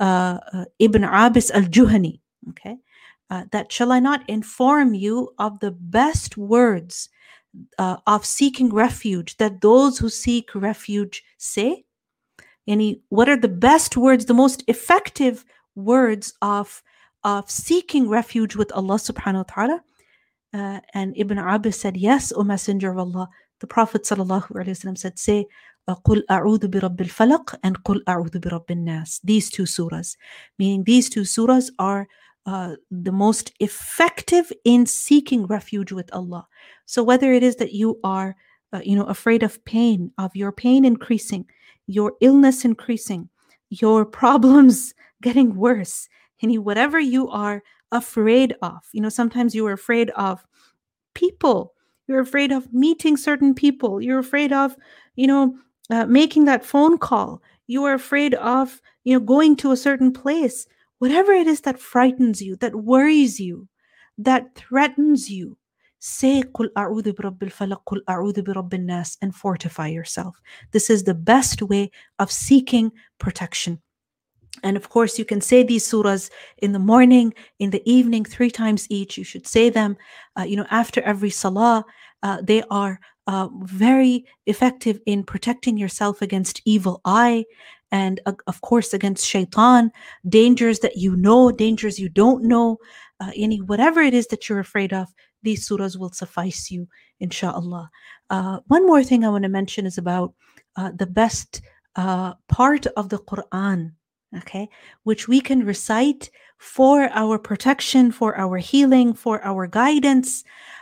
al-Juhani, okay, that shall I not inform you of the best words of seeking refuge that those who seek refuge say? What are the best words, the most effective words of seeking refuge with Allah subhanahu wa ta'ala? And Ibn Abbas said, yes, O Messenger of Allah. The Prophet sallallahu alaihi wasallam said, say, قُلْ أَعُوذُ بِرَبِّ الْفَلَقِ and قُلْ أَعُوذُ بِرَبِّ النَّاسِ. These two surahs, meaning these two surahs are the most effective in seeking refuge with Allah. So whether it is that you are, afraid of pain, of your pain increasing, your illness increasing, your problems getting worse, whatever you are afraid of, sometimes you are afraid of people, you're afraid of meeting certain people, you're afraid of, making that phone call, you are afraid of, going to a certain place. Whatever it is that frightens you, that worries you, that threatens you, say قُلْ أَعُوذُ بِرَبِّ الْفَلَقِ قُلْ أَعُوذُ بِرَبِّ النَّاسِ and fortify yourself. This is the best way of seeking protection. And of course, you can say these surahs in the morning, in the evening, 3 times each. You should say them, after every salah. They are very effective in protecting yourself against evil eye and, of course, against shaitan, dangers that you know, dangers you don't know, whatever it is that you're afraid of, these surahs will suffice you, inshallah. One more thing I want to mention is about the best part of the Quran, okay, which we can recite for our protection, for our healing, for our guidance,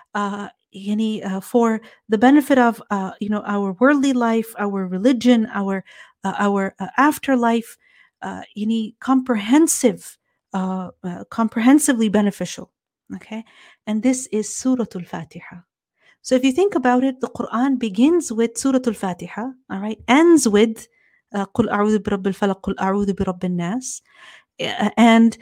for the benefit of our worldly life, our religion, our afterlife, comprehensively beneficial. Okay, and this is Surah Al-Fatiha. So if you think about it, the Quran begins with Surah Al-Fatiha, all right, ends with قل أعوذ برب الفلق قل أعوذ برب الناس, and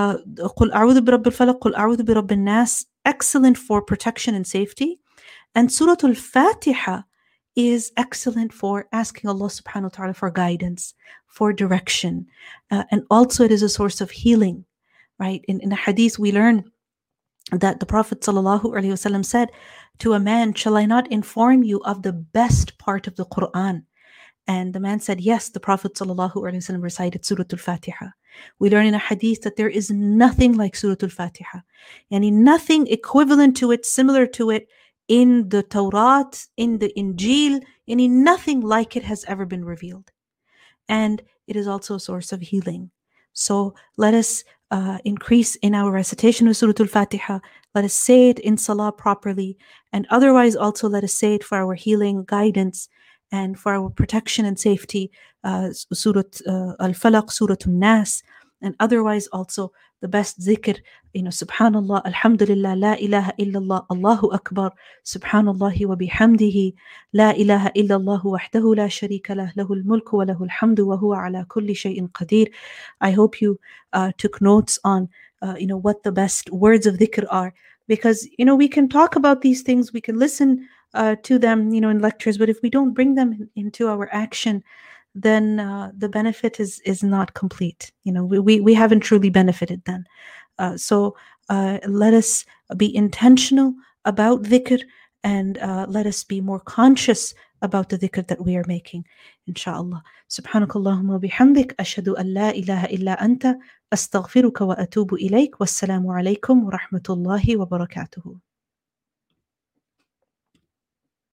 قل أعوذ برب الفلق قل أعوذ برب الناس, excellent for protection and safety. And Surah Al-Fatiha is excellent for asking Allah subhanahu wa ta'ala for guidance, for direction. And also it is a source of healing, right? In a hadith we learn that the Prophet sallallahu alaihi wasallam said to a man, shall I not inform you of the best part of the Quran? And the man said, yes. The Prophet sallallahu alaihi wasallam recited Surah Al-Fatiha. We learn in a hadith that there is nothing like Surah Al-Fatiha, and nothing equivalent to it, similar to it in the Torah, in the Injil, nothing like it has ever been revealed. And it is also a source of healing. So let us increase in our recitation of Surah Al-Fatiha. Let us say it in Salah properly, and otherwise also let us say it for our healing, guidance, and for our protection and safety, Surah Al-Falaq, Surah Al-Nas, and otherwise also the best zikr, Subhanallah, Alhamdulillah, La ilaha illallah, Allahu Akbar, Subhanallah wa bihamdihi, La ilaha illallah wahdahu la sharika lah, lahul mulku wa lahul hamdu wa huwa ala kulli shay'in qadir. I hope you took notes on, what the best words of dhikr are, because, we can talk about these things, we can listen to them, in lectures, but if we don't bring them into our action, then the benefit is not complete. We haven't truly benefited then. So let us be intentional about dhikr, and let us be more conscious about the dhikr that we are making, inshallah. Subhanakallahumma bihamdik, ashhadu an la ilaha illa anta, astaghfiruka wa atubu ilayk. Wassalamu alaykum wa rahmatullahi wa barakatuhu.